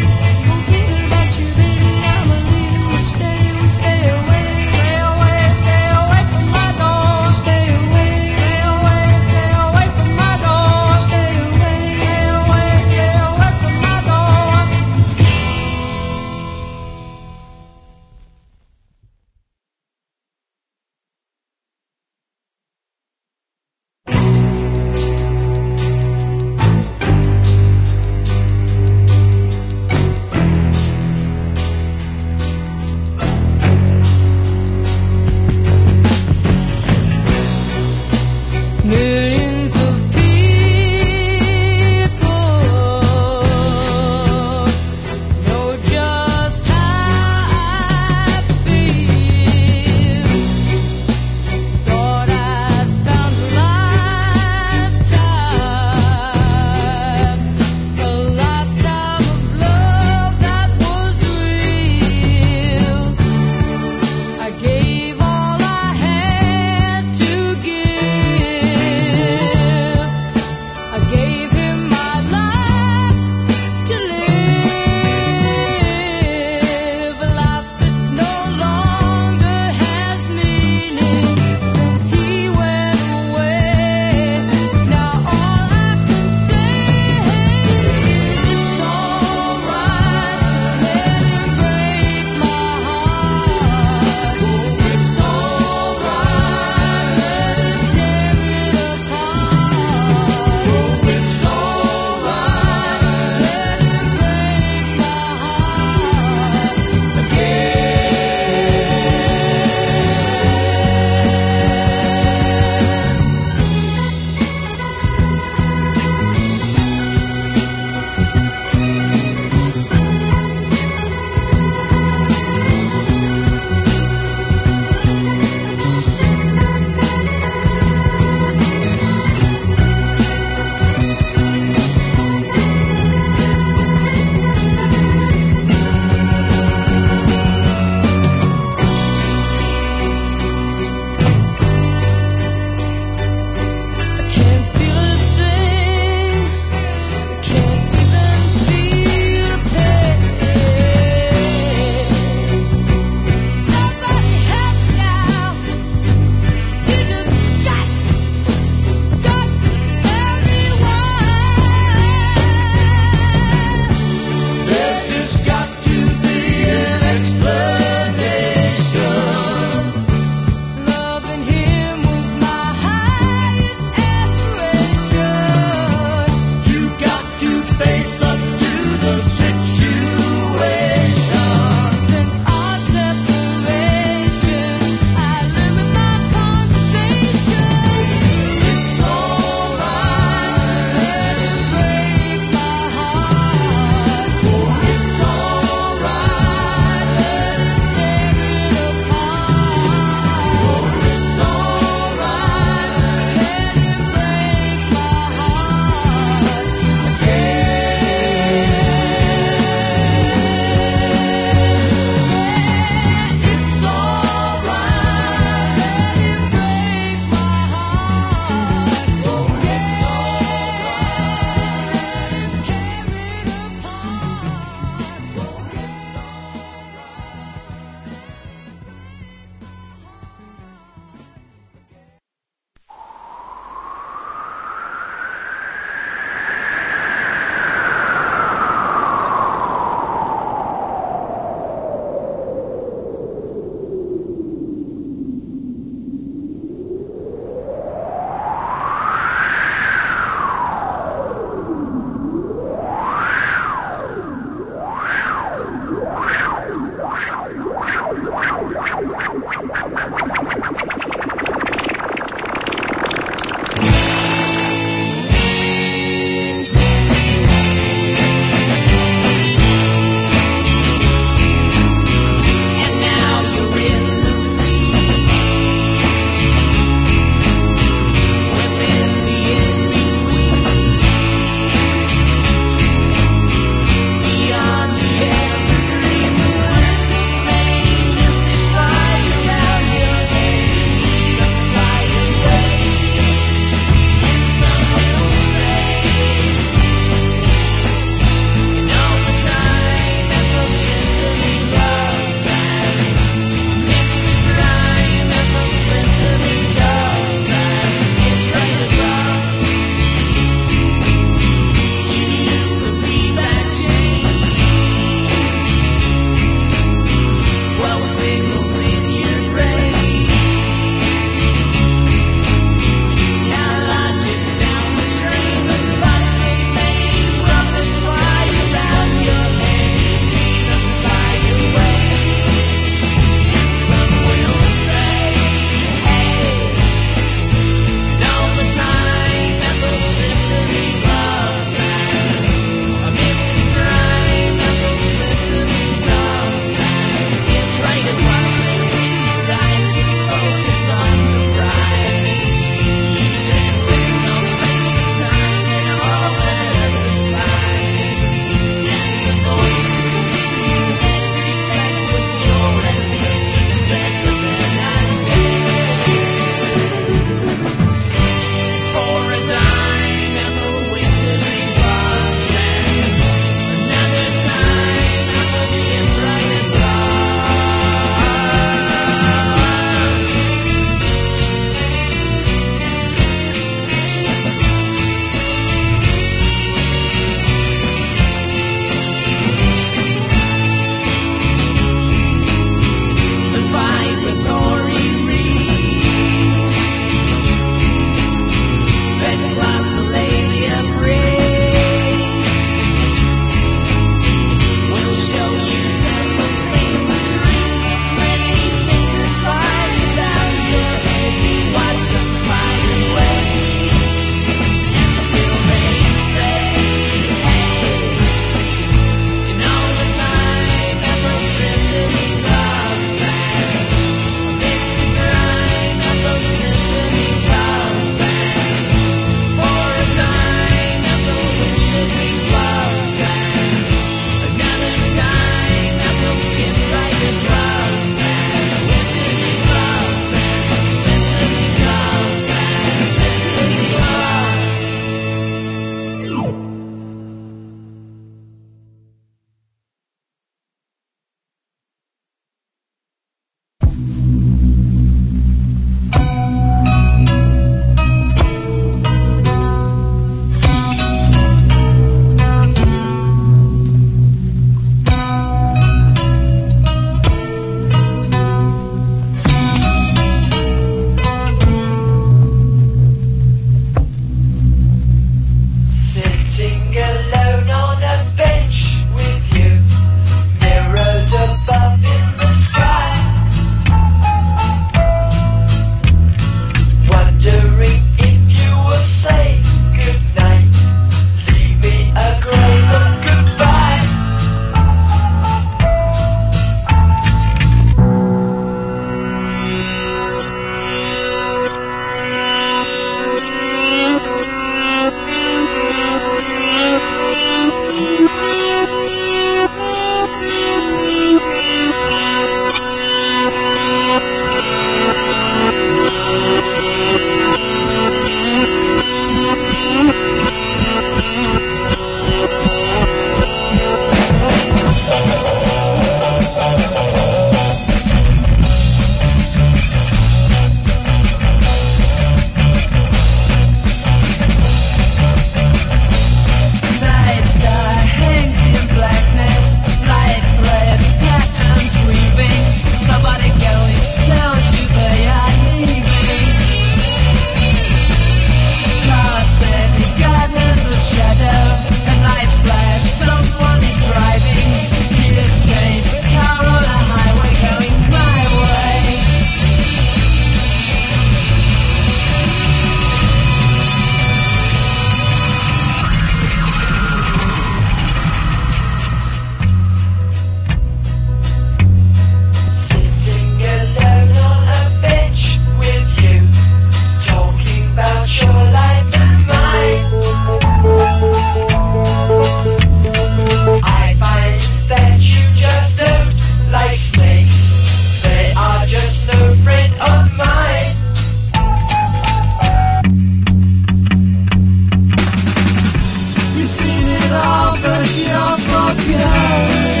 Speaker 4: you're forgotten.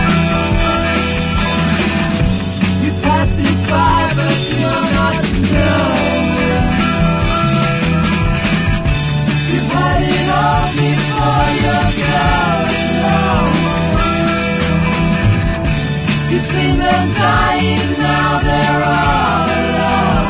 Speaker 4: You passed it by, but you're not known. You've had it all before you're gone. You see them dying now, they're all alone.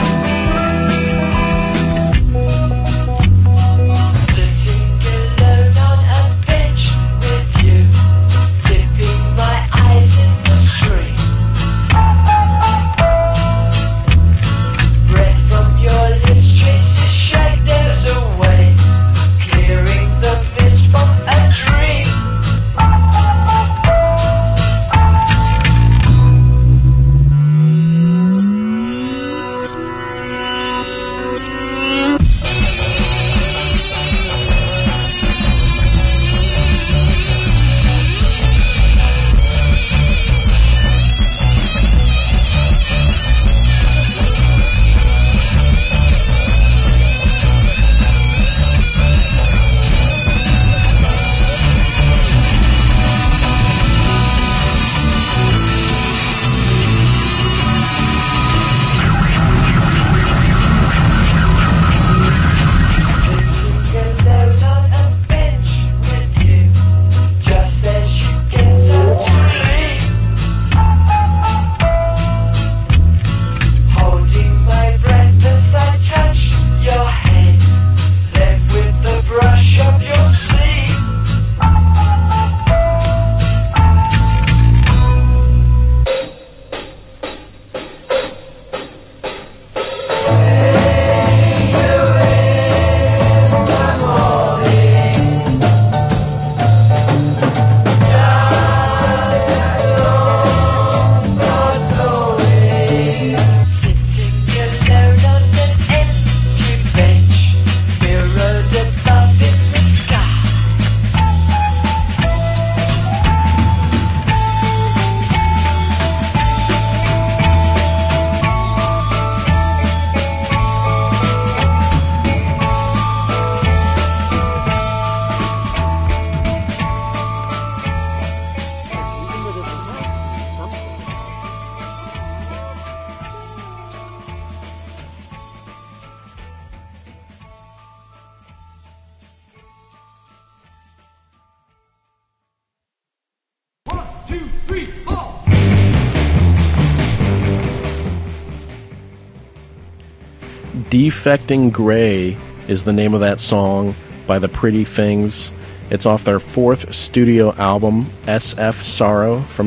Speaker 2: Defecting Gray is the name of that song by The Pretty Things. It's off their fourth studio album, SF Sorrow, from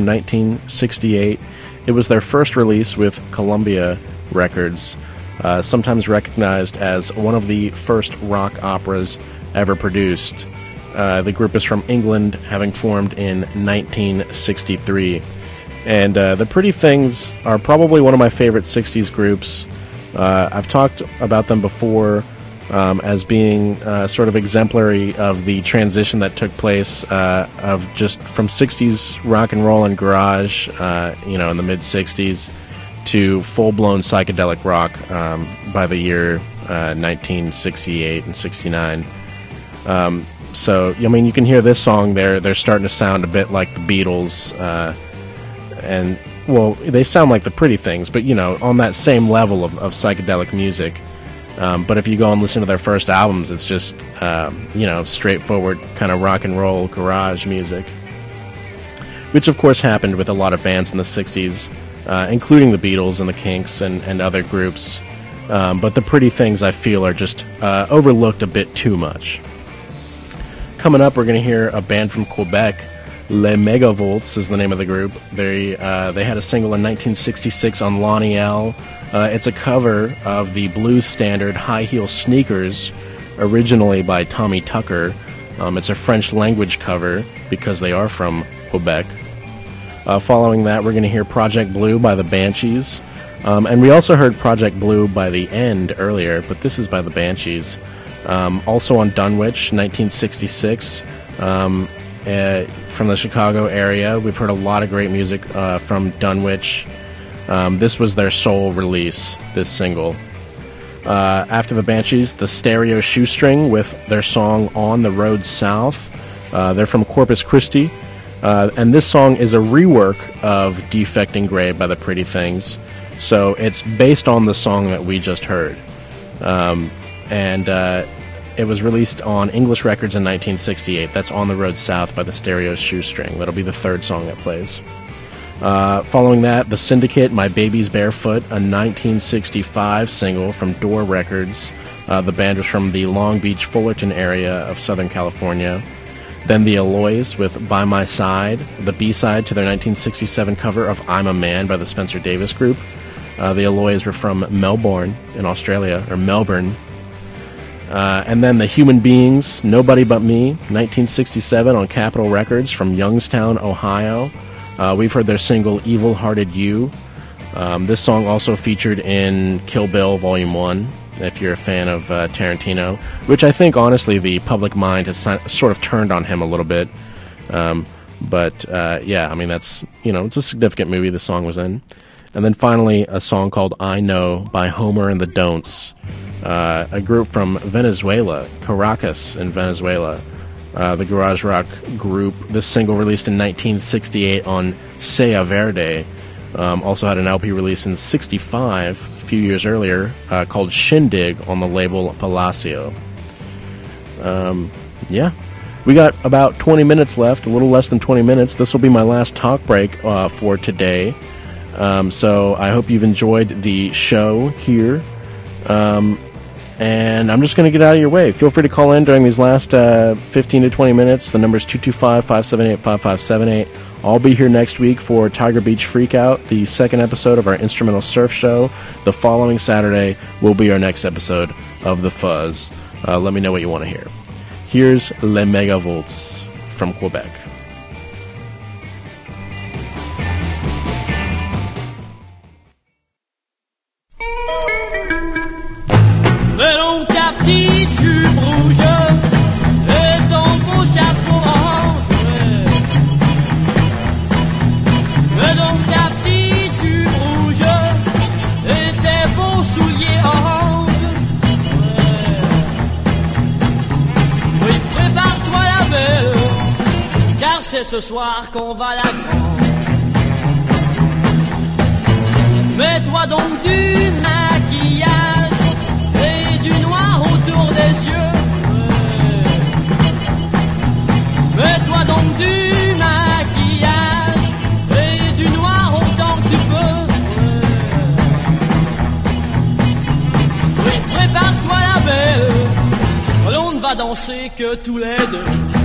Speaker 2: 1968. It was their first release with Columbia Records, sometimes recognized as one of the first rock operas ever produced. The group is from England, having formed in 1963. And The Pretty Things are probably one of my favorite 60s groups. I've talked about them before as being sort of exemplary of the transition that took place of just from 60s rock and roll and garage, in the mid-60s, to full-blown psychedelic rock by the year 1968 and 69. So, you can hear this song, they're starting to sound a bit like the Beatles, and, well, they sound like the Pretty Things, but, on that same level of psychedelic music. But if you go and listen to their first albums, it's just, straightforward kind of rock and roll garage music. Which, of course, happened with a lot of bands in the 60s, including the Beatles and the Kinks and other groups. But the Pretty Things, I feel, are just overlooked a bit too much. Coming up, we're going to hear a band from Quebec. Les Megavolts is the name of the group. They had a single in 1966 on Lonnie L. It's a cover of the blues standard High Heel Sneakers, originally by Tommy Tucker. It's a French language cover because they are from Quebec. Following that, we're going to hear Project Blue by the Banshees. And we also heard Project Blue by The End earlier, but this is by the Banshees. Also on Dunwich, 1966. From the Chicago area. We've heard a lot of great music from Dunwich. This was their sole release, this single. After the Banshees, the Stereo Shoestring with their song On the Road South. They're from Corpus Christi, and this song is a rework of Defecting Gray by the Pretty Things. So it's based on the song that we just heard. And it was released on English Records in 1968. That's On the Road South by the Stereo Shoestring. That'll be the third song that plays. Following that, The Syndicate, My Baby's Barefoot, a 1965 single from Door Records. The band was from the Long Beach, Fullerton area of Southern California. Then the Alloys with By My Side, the B-side to their 1967 cover of I'm a Man by the Spencer Davis Group. The Alloys were from Melbourne in Australia, or Melbourne. And then The Human Beings, Nobody But Me, 1967 on Capitol Records from Youngstown, Ohio. We've heard their single Evil Hearted You. This song also featured in Kill Bill Volume 1, if you're a fan of Tarantino, which I think, honestly, the public mind has sort of turned on him a little bit. But yeah, I mean, that's, it's a significant movie the song was in. And then finally, a song called I Know by Homer and the Don'ts, a group from Venezuela, Caracas in Venezuela. The garage rock group. This single released in 1968 on Sea Verde. Also had an LP release in 65, a few years earlier, called Shindig on the label Palacio. Yeah. We got about 20 minutes left, a little less than 20 minutes. This will be my last talk break for today. So I hope you've enjoyed the show here. And I'm just going to get out of your way. Feel free to call in during these last 15 to 20 minutes. The number is 225-578-5578. I'll be here next week for Tiger Beach Freakout, the second episode of our instrumental surf show. The following Saturday will be our next episode of The Fuzz. Let me know what you want to hear. Here's Les Megavolts from Quebec.
Speaker 8: C'est ce soir qu'on va la grande. Mets-toi donc du maquillage et du noir autour des yeux. Mets-toi donc du maquillage et du noir autant que tu peux. Oui, prépare-toi la belle, l'on ne va danser que tous les deux.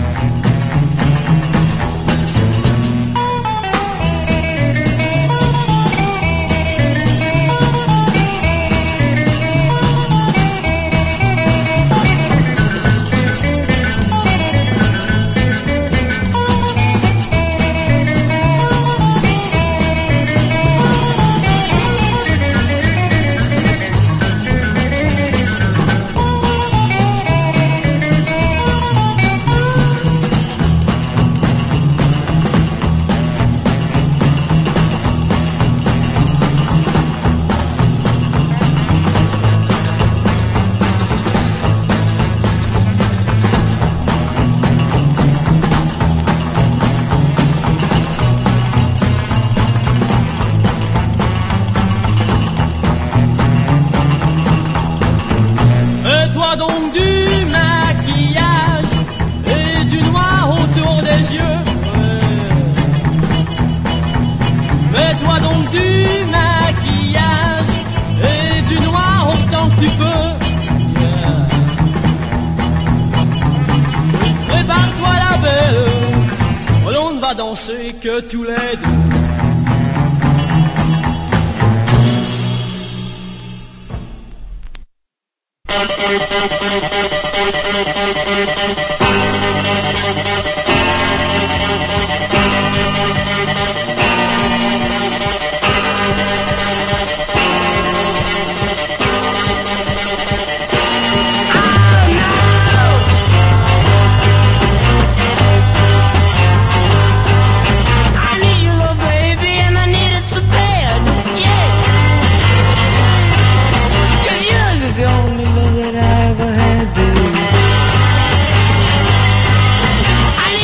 Speaker 8: Danser que tous les deux.
Speaker 9: I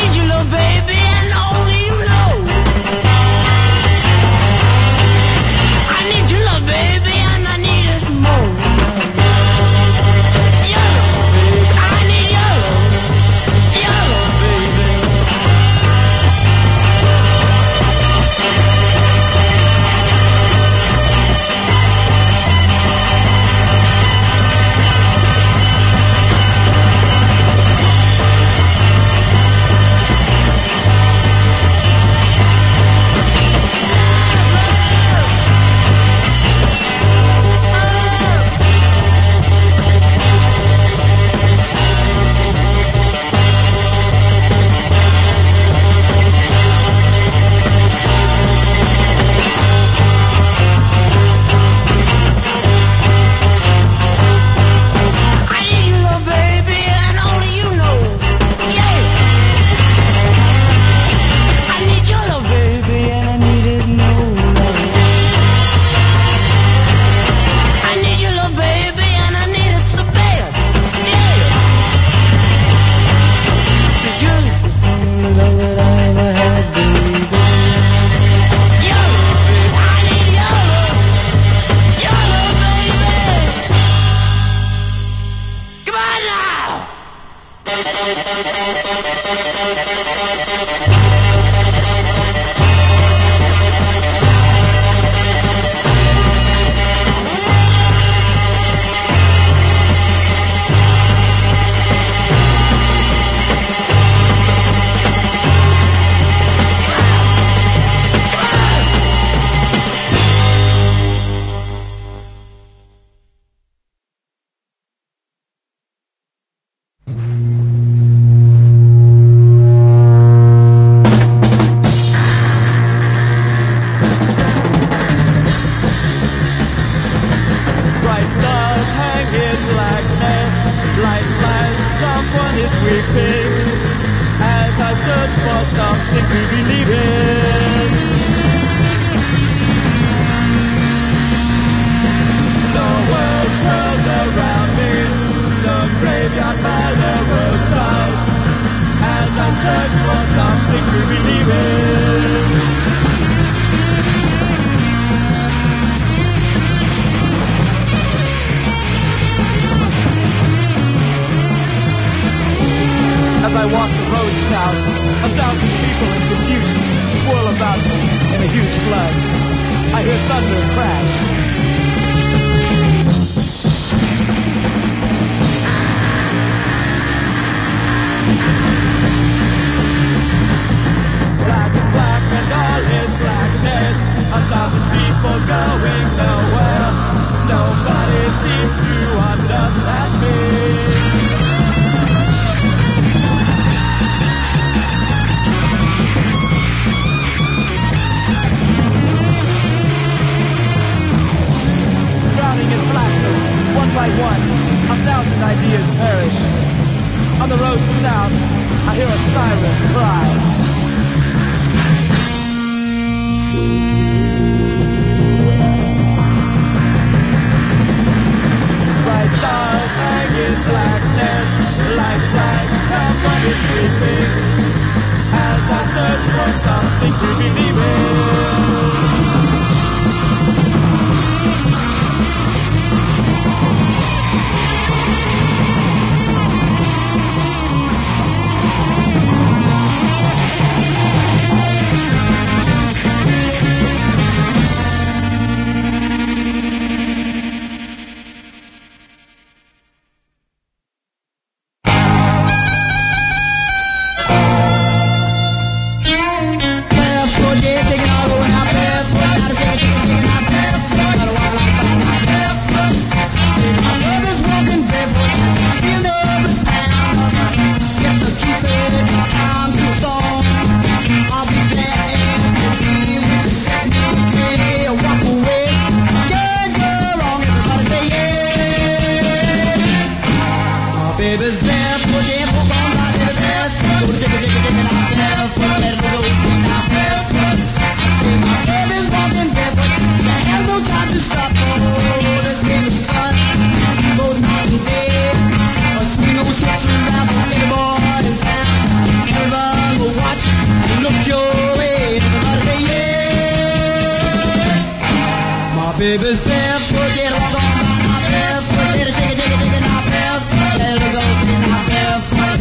Speaker 9: Baby's barefoot, get walk on by my barefoot, get a shake it, not barefoot, let it go, spin not barefoot.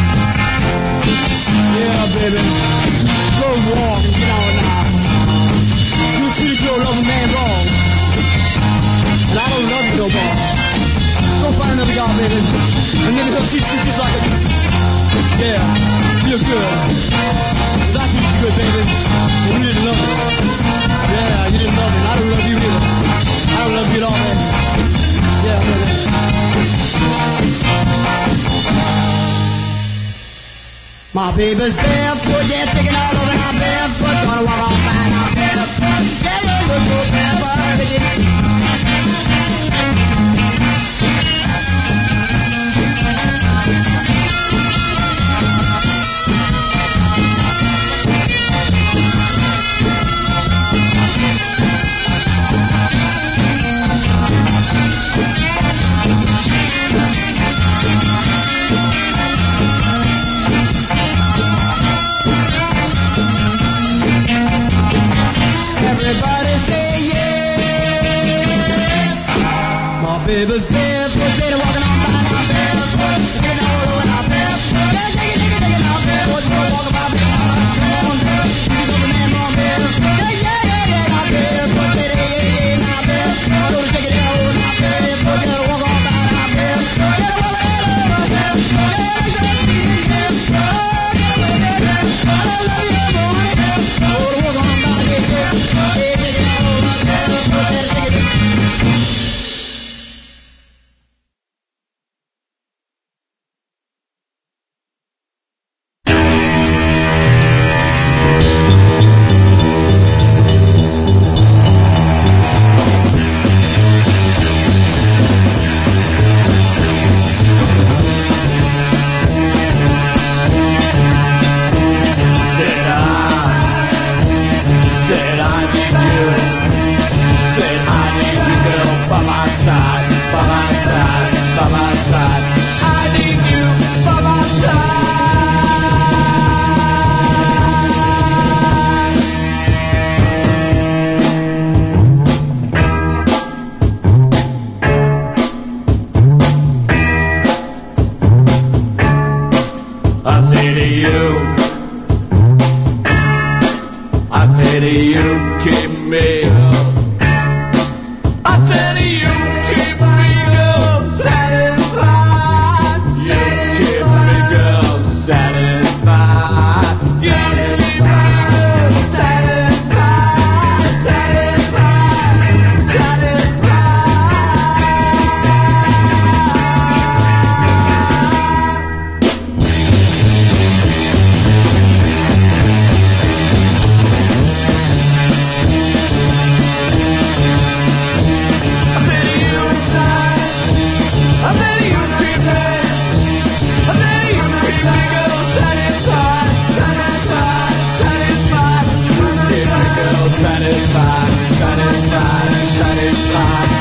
Speaker 9: Yeah, baby, go walk and get on now. You treated your loving man wrong, and I don't love you no more. Go find another guy, baby, and maybe he'll treat you just like a... Yeah, you're good. 'Cause I treat you good, baby, and you didn't love me. Yeah, you didn't love me, and I don't love you either. I don't love you at all, man. Yeah, baby. My baby's barefoot, yeah, taking all over my barefoot. Gonna walk on by now barefoot. Yeah, yeah, go barefoot, baby. Everybody say yeah. My baby's barefoot, baby, walking on by now barefoot, getting all over now barefoot. Yeah, yeah.
Speaker 5: say to you, I say to you, keep me up. I say to you, keep me up, satisfied. You keep me up, satisfied. You keep me up, satisfied, satisfied, satisfied. Satisfied, satisfied, satisfied,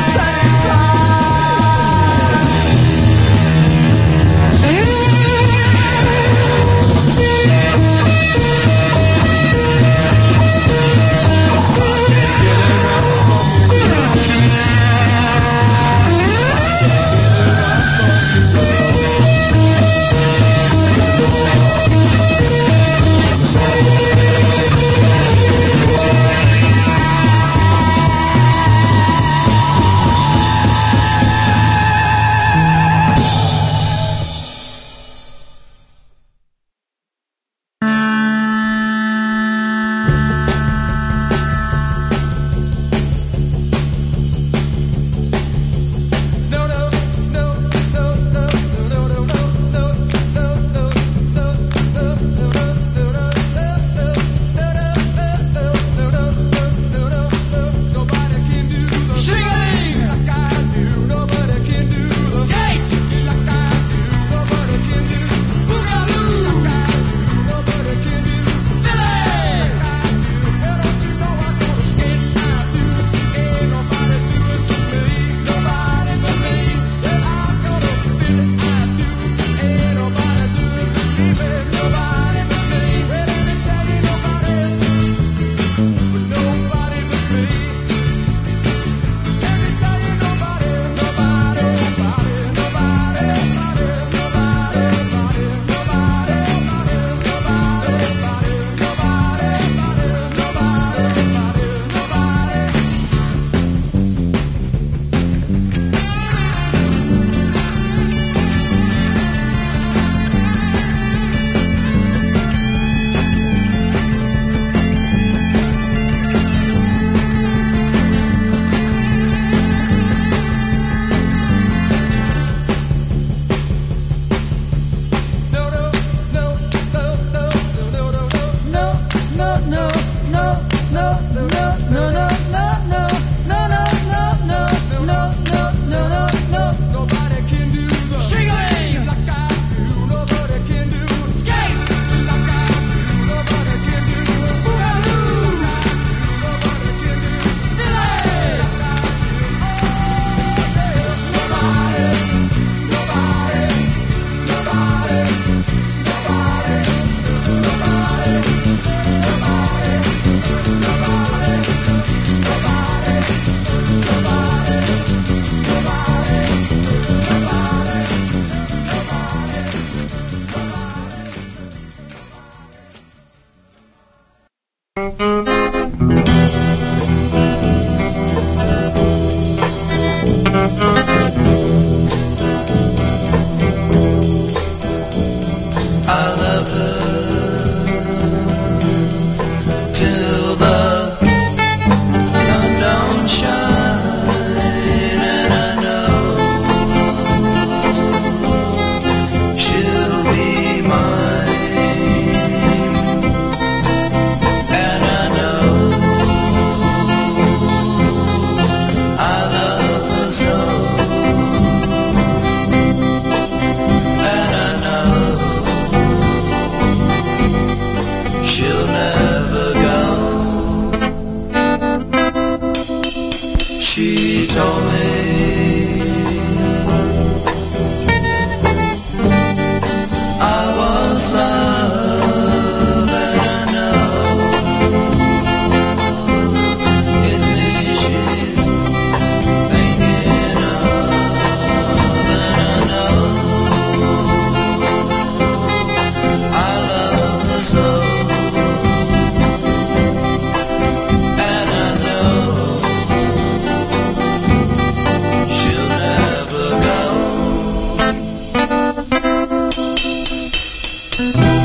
Speaker 7: Thank